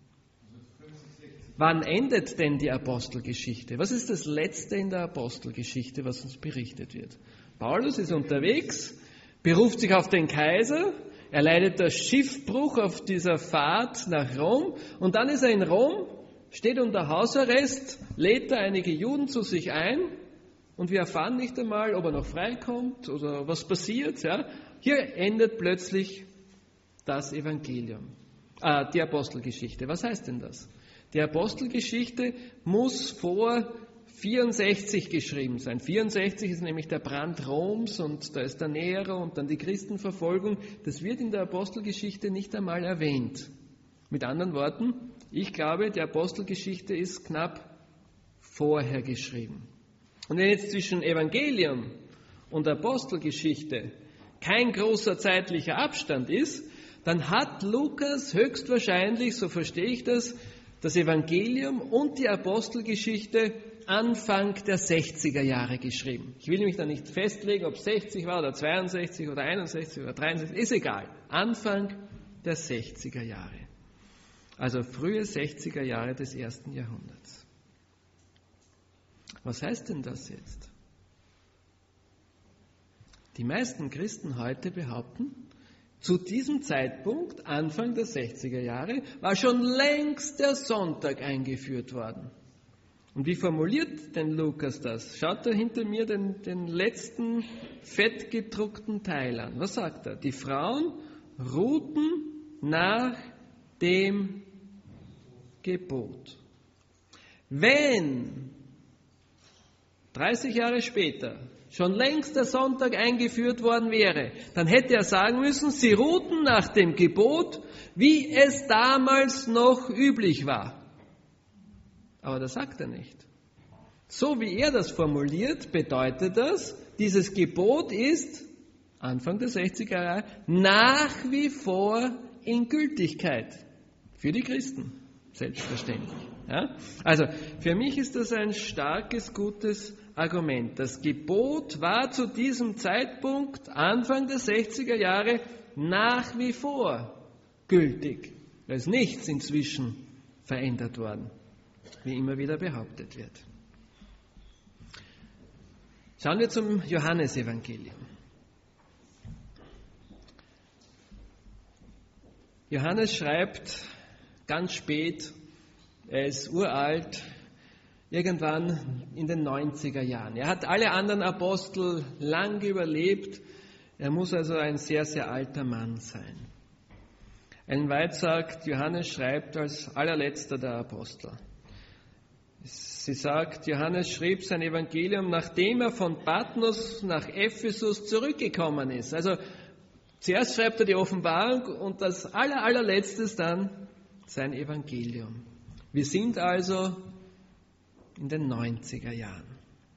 Wann endet denn die Apostelgeschichte? Was ist das Letzte in der Apostelgeschichte, was uns berichtet wird? Paulus ist unterwegs, beruft sich auf den Kaiser, er leidet das Schiffbruch auf dieser Fahrt nach Rom und dann ist er in Rom, steht unter Hausarrest, lädt da einige Juden zu sich ein und wir erfahren nicht einmal, ob er noch freikommt oder was passiert. Ja. Hier endet plötzlich das Evangelium, äh, die Apostelgeschichte. Was heißt denn das? Die Apostelgeschichte muss vor vierundsechzig geschrieben sein. vierundsechzig ist nämlich der Brand Roms und da ist der Nero und dann die Christenverfolgung. Das wird in der Apostelgeschichte nicht einmal erwähnt. Mit anderen Worten, ich glaube, die Apostelgeschichte ist knapp vorher geschrieben. Und wenn jetzt zwischen Evangelium und Apostelgeschichte kein großer zeitlicher Abstand ist, dann hat Lukas höchstwahrscheinlich, so verstehe ich das, das Evangelium und die Apostelgeschichte Anfang der sechziger Jahre geschrieben. Ich will mich da nicht festlegen, ob es sechzig war oder zweiundsechzig oder einundsechzig oder dreiundsechzig, ist egal. Anfang der sechziger Jahre. Also frühe sechziger Jahre des ersten Jahrhunderts. Was heißt denn das jetzt? Die meisten Christen heute behaupten, zu diesem Zeitpunkt, Anfang der sechziger Jahre, war schon längst der Sonntag eingeführt worden. Und wie formuliert denn Lukas das? Schaut da hinter mir den, den letzten fettgedruckten Teil an. Was sagt er? Die Frauen ruhten nach dem Gebot. Wenn dreißig Jahre später schon längst der Sonntag eingeführt worden wäre, dann hätte er sagen müssen, sie ruhten nach dem Gebot, wie es damals noch üblich war. Aber das sagt er nicht. So wie er das formuliert, bedeutet das, dieses Gebot ist, Anfang der sechziger Jahre, nach wie vor in Gültigkeit. Für die Christen, selbstverständlich. Ja? Also, für mich ist das ein starkes, gutes Argument. Das Gebot war zu diesem Zeitpunkt, Anfang der sechziger Jahre, nach wie vor gültig. Da ist nichts inzwischen verändert worden, wie immer wieder behauptet wird. Schauen wir zum Johannesevangelium. Johannes schreibt ganz spät, er ist uralt, irgendwann in den neunziger Jahren. Er hat alle anderen Apostel lang überlebt, er muss also ein sehr, sehr alter Mann sein. Ellen White sagt, Johannes schreibt als allerletzter der Apostel. Sie sagt, Johannes schrieb sein Evangelium, nachdem er von Patmos nach Ephesus zurückgekommen ist. Also zuerst schreibt er die Offenbarung und das aller, allerletztes dann sein Evangelium. Wir sind also in den neunziger Jahren.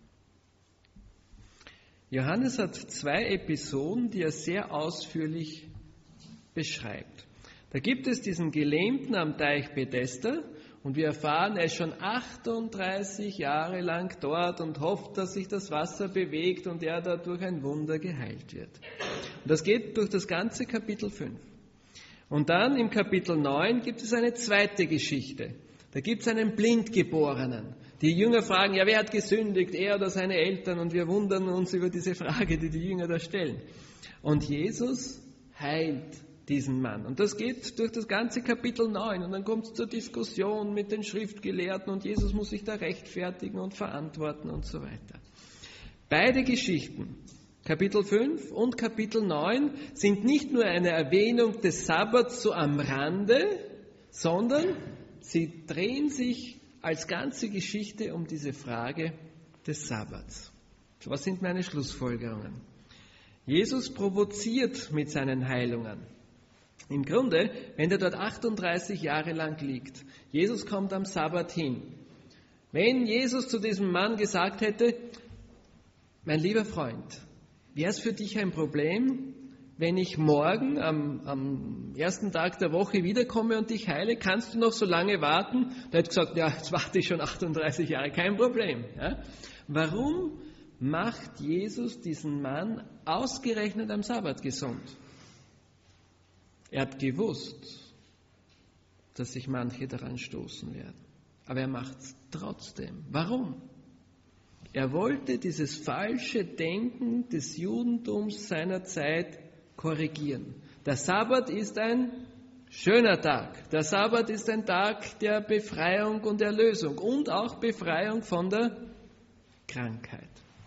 Johannes hat zwei Episoden, die er sehr ausführlich beschreibt. Da gibt es diesen Gelähmten am Teich Bethesda und wir erfahren, er ist schon achtunddreißig Jahre lang dort und hofft, dass sich das Wasser bewegt und er dadurch ein Wunder geheilt wird. Und das geht durch das ganze Kapitel fünf. Und dann im Kapitel neun gibt es eine zweite Geschichte. Da gibt es einen Blindgeborenen. Die Jünger fragen, ja, wer hat gesündigt, er oder seine Eltern? Und wir wundern uns über diese Frage, die die Jünger da stellen. Und Jesus heilt diesen Mann. Und das geht durch das ganze Kapitel neun. Und dann kommt es zur Diskussion mit den Schriftgelehrten und Jesus muss sich da rechtfertigen und verantworten und so weiter. Beide Geschichten, Kapitel fünf und Kapitel neun, sind nicht nur eine Erwähnung des Sabbats so am Rande, sondern sie drehen sich als ganze Geschichte um diese Frage des Sabbats. Was sind meine Schlussfolgerungen? Jesus provoziert mit seinen Heilungen. Im Grunde, wenn er dort achtunddreißig Jahre lang liegt, Jesus kommt am Sabbat hin. Wenn Jesus zu diesem Mann gesagt hätte, mein lieber Freund, wäre es für dich ein Problem, wenn ich morgen am, am ersten Tag der Woche wiederkomme und dich heile, kannst du noch so lange warten? Der hat gesagt, ja, jetzt warte ich schon achtunddreißig Jahre, kein Problem. Ja? Warum macht Jesus diesen Mann ausgerechnet am Sabbat gesund? Er hat gewusst, dass sich manche daran stoßen werden. Aber er macht es trotzdem. Warum? Er wollte dieses falsche Denken des Judentums seiner Zeit korrigieren. Der Sabbat ist ein schöner Tag. Der Sabbat ist ein Tag der Befreiung und Erlösung und auch Befreiung von der Krankheit.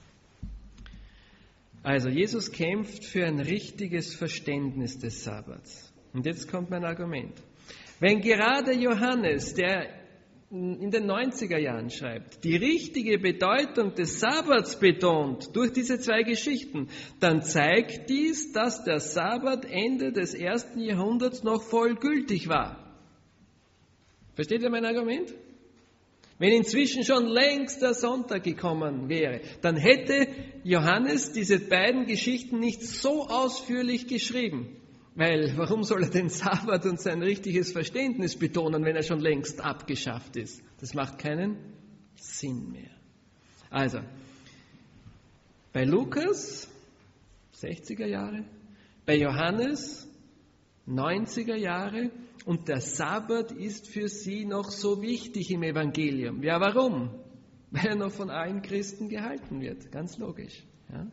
Also Jesus kämpft für ein richtiges Verständnis des Sabbats. Und jetzt kommt mein Argument. Wenn gerade Johannes, der in den neunziger Jahren schreibt, die richtige Bedeutung des Sabbats betont durch diese zwei Geschichten, dann zeigt dies, dass der Sabbat Ende des ersten Jahrhunderts noch voll gültig war. Versteht ihr mein Argument? Wenn inzwischen schon längst der Sonntag gekommen wäre, dann hätte Johannes diese beiden Geschichten nicht so ausführlich geschrieben. Weil, warum soll er den Sabbat und sein richtiges Verständnis betonen, wenn er schon längst abgeschafft ist? Das macht keinen Sinn mehr. Also, bei Lukas, sechziger Jahre, bei Johannes, neunziger Jahre, und der Sabbat ist für sie noch so wichtig im Evangelium. Ja, warum? Weil er noch von allen Christen gehalten wird, ganz logisch. Ja?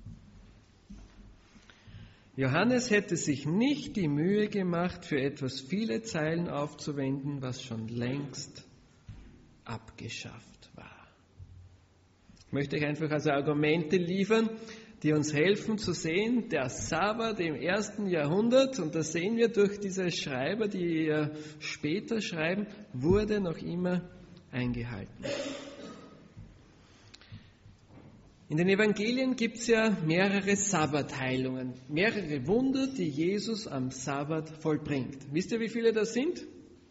Johannes hätte sich nicht die Mühe gemacht, für etwas viele Zeilen aufzuwenden, was schon längst abgeschafft war. Ich möchte euch einfach also Argumente liefern, die uns helfen zu sehen, der Sabbat im ersten Jahrhundert, und das sehen wir durch diese Schreiber, die später schreiben, wurde noch immer eingehalten. In den Evangelien gibt es ja mehrere Sabbatheilungen, mehrere Wunder, die Jesus am Sabbat vollbringt. Wisst ihr, wie viele das sind?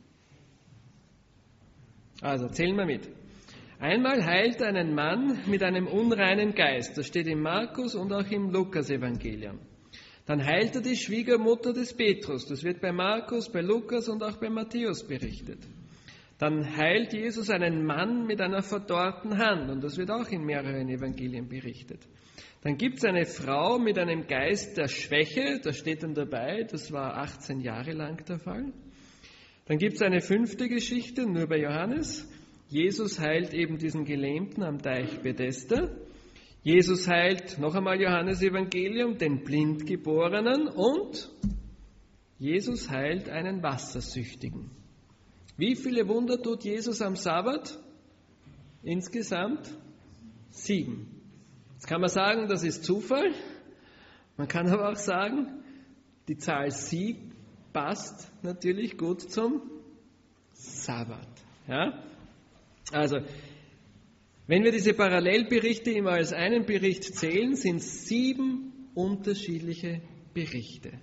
Also, zählen wir mit. Einmal heilt er einen Mann mit einem unreinen Geist. Das steht im Markus und auch im Lukas-Evangelium. Dann heilt er die Schwiegermutter des Petrus. Das wird bei Markus, bei Lukas und auch bei Matthäus berichtet. Dann heilt Jesus einen Mann mit einer verdorrten Hand. Und das wird auch in mehreren Evangelien berichtet. Dann gibt es eine Frau mit einem Geist der Schwäche. Das steht dann dabei. Das war achtzehn Jahre lang der Fall. Dann gibt es eine fünfte Geschichte, nur bei Johannes. Jesus heilt eben diesen Gelähmten am Teich Bethesda. Jesus heilt, noch einmal Johannes Evangelium, den Blindgeborenen und Jesus heilt einen Wassersüchtigen. Wie viele Wunder tut Jesus am Sabbat? Insgesamt sieben. Jetzt kann man sagen, das ist Zufall. Man kann aber auch sagen, die Zahl sieben passt natürlich gut zum Sabbat. Ja? Also, wenn wir diese Parallelberichte immer als einen Bericht zählen, sind es sieben unterschiedliche Berichte.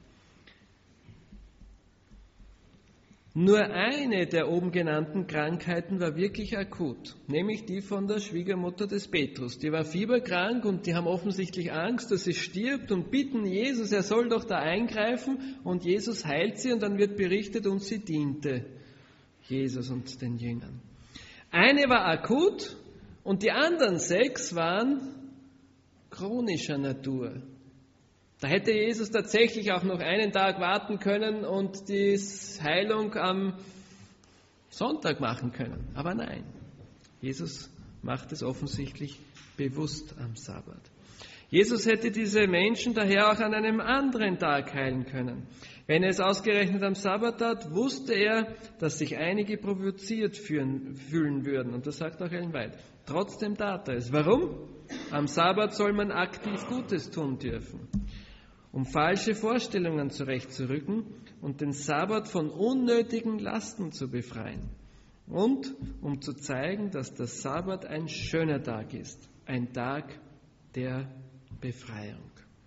Nur eine der oben genannten Krankheiten war wirklich akut, nämlich die von der Schwiegermutter des Petrus. Die war fieberkrank und die haben offensichtlich Angst, dass sie stirbt und bitten Jesus, er soll doch da eingreifen und Jesus heilt sie und dann wird berichtet und sie diente Jesus und den Jüngern. Eine war akut und die anderen sechs waren chronischer Natur. Da hätte Jesus tatsächlich auch noch einen Tag warten können und die Heilung am Sonntag machen können. Aber nein, Jesus macht es offensichtlich bewusst am Sabbat. Jesus hätte diese Menschen daher auch an einem anderen Tag heilen können. Wenn er es ausgerechnet am Sabbat tat, wusste er, dass sich einige provoziert fühlen, fühlen würden. Und das sagt auch Ellen White. Trotzdem tat er es. Warum? Am Sabbat soll man aktiv Gutes tun dürfen, um falsche Vorstellungen zurechtzurücken und den Sabbat von unnötigen Lasten zu befreien. Und um zu zeigen, dass der Sabbat ein schöner Tag ist, ein Tag der Befreiung.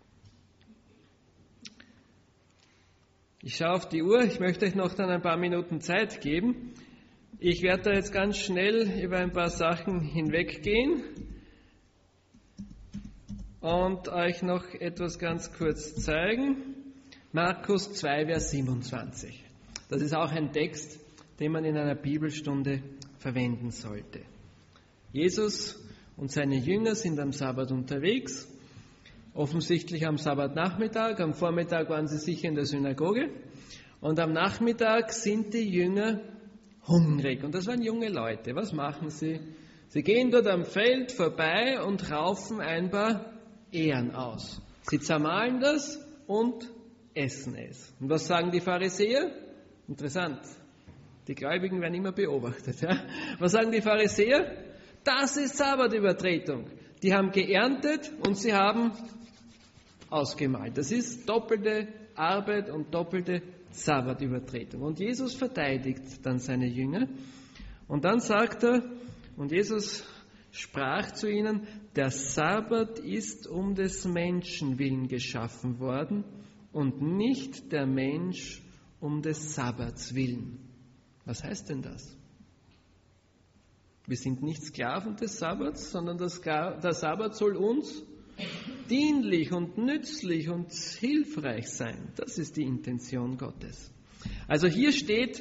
Ich schaue auf die Uhr, ich möchte euch noch dann ein paar Minuten Zeit geben. Ich werde da jetzt ganz schnell über ein paar Sachen hinweggehen und euch noch etwas ganz kurz zeigen. Markus zwei, Vers siebenundzwanzig. Das ist auch ein Text, den man in einer Bibelstunde verwenden sollte. Jesus und seine Jünger sind am Sabbat unterwegs, offensichtlich am Sabbatnachmittag. Am Vormittag waren sie sicher in der Synagoge und am Nachmittag sind die Jünger hungrig. Und das waren junge Leute. Was machen sie? Sie gehen dort am Feld vorbei und raufen ein paar Ähren aus. Sie zermahlen das und essen es. Und was sagen die Pharisäer? Interessant. Die Gläubigen werden immer beobachtet. Ja? Was sagen die Pharisäer? Das ist Sabbatübertretung. Die haben geerntet und sie haben ausgemalt. Das ist doppelte Arbeit und doppelte Sabbatübertretung. Und Jesus verteidigt dann seine Jünger. Und dann sagt er, und Jesus sprach zu ihnen, der Sabbat ist um des Menschen willen geschaffen worden und nicht der Mensch um des Sabbats willen. Was heißt denn das? Wir sind nicht Sklaven des Sabbats, sondern das, der Sabbat soll uns dienlich und nützlich und hilfreich sein. Das ist die Intention Gottes. Also hier steht,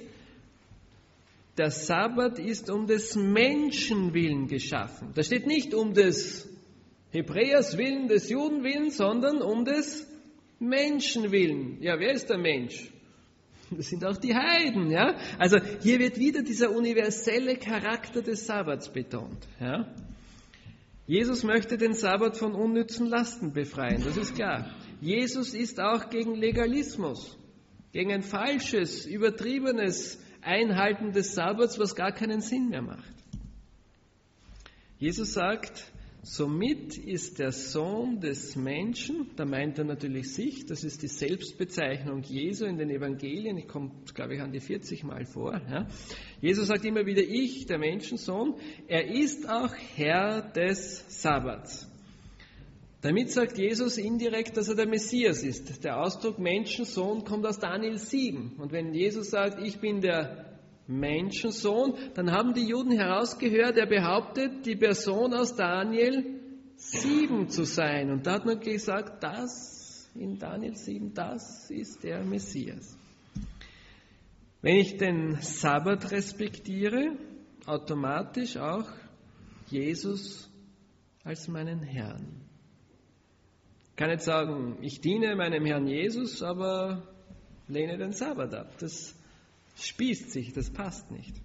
der Sabbat ist um des Menschen willen geschaffen. Da steht nicht um des Hebräers willen, des Juden willen, sondern um des Menschen willen. Ja, wer ist der Mensch? Das sind auch die Heiden, ja. Also hier wird wieder dieser universelle Charakter des Sabbats betont, ja. Jesus möchte den Sabbat von unnützen Lasten befreien, das ist klar. Jesus ist auch gegen Legalismus, gegen ein falsches, übertriebenes Einhalten des Sabbats, was gar keinen Sinn mehr macht. Jesus sagt, Somit ist der Sohn des Menschen, da meint er natürlich sich, das ist die Selbstbezeichnung Jesu in den Evangelien, ich komme, glaube ich, an die vierzig Mal vor. Ja. Jesus sagt immer wieder, ich, der Menschensohn, er ist auch Herr des Sabbats. Damit sagt Jesus indirekt, dass er der Messias ist. Der Ausdruck Menschensohn kommt aus Daniel sieben. Und wenn Jesus sagt, ich bin der Menschensohn, dann haben die Juden herausgehört, er behauptet, die Person aus Daniel sieben zu sein. Und da hat man gesagt, das in Daniel sieben, das ist der Messias. Wenn ich den Sabbat respektiere, automatisch auch Jesus als meinen Herrn. Ich kann nicht sagen, ich diene meinem Herrn Jesus, aber lehne den Sabbat ab. Das spießt sich, das passt nicht.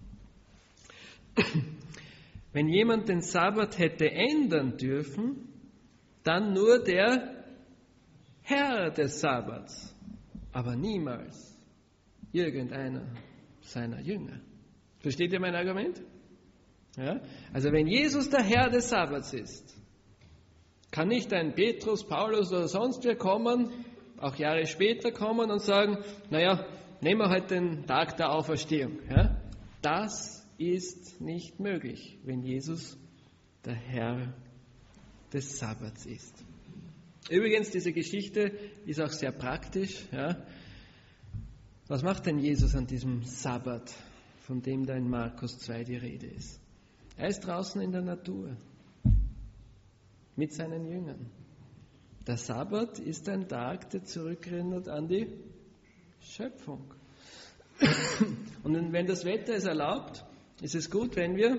Wenn jemand den Sabbat hätte ändern dürfen, dann nur der Herr des Sabbats, aber niemals irgendeiner seiner Jünger. Versteht ihr mein Argument? Ja? Also wenn Jesus der Herr des Sabbats ist, kann nicht ein Petrus, Paulus oder sonst wer kommen, auch Jahre später kommen und sagen, naja, nehmen wir halt den Tag der Auferstehung. Ja? Das ist nicht möglich, wenn Jesus der Herr des Sabbats ist. Übrigens, diese Geschichte ist auch sehr praktisch. Ja? Was macht denn Jesus an diesem Sabbat, von dem da in Markus zwei die Rede ist? Er ist draußen in der Natur mit seinen Jüngern. Der Sabbat ist ein Tag, der zurückerinnert an die Schöpfung. Und wenn das Wetter es erlaubt, ist es gut, wenn wir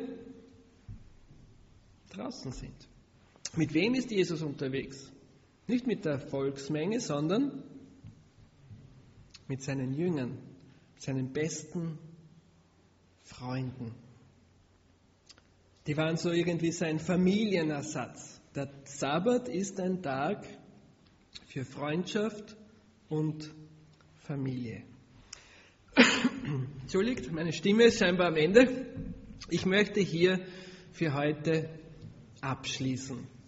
draußen sind. Mit wem ist Jesus unterwegs? Nicht mit der Volksmenge, sondern mit seinen Jüngern, mit seinen besten Freunden. Die waren so irgendwie sein Familienersatz. Der Sabbat ist ein Tag für Freundschaft und Familie. Entschuldigt, meine Stimme ist scheinbar am Ende. Ich möchte hier für heute abschließen.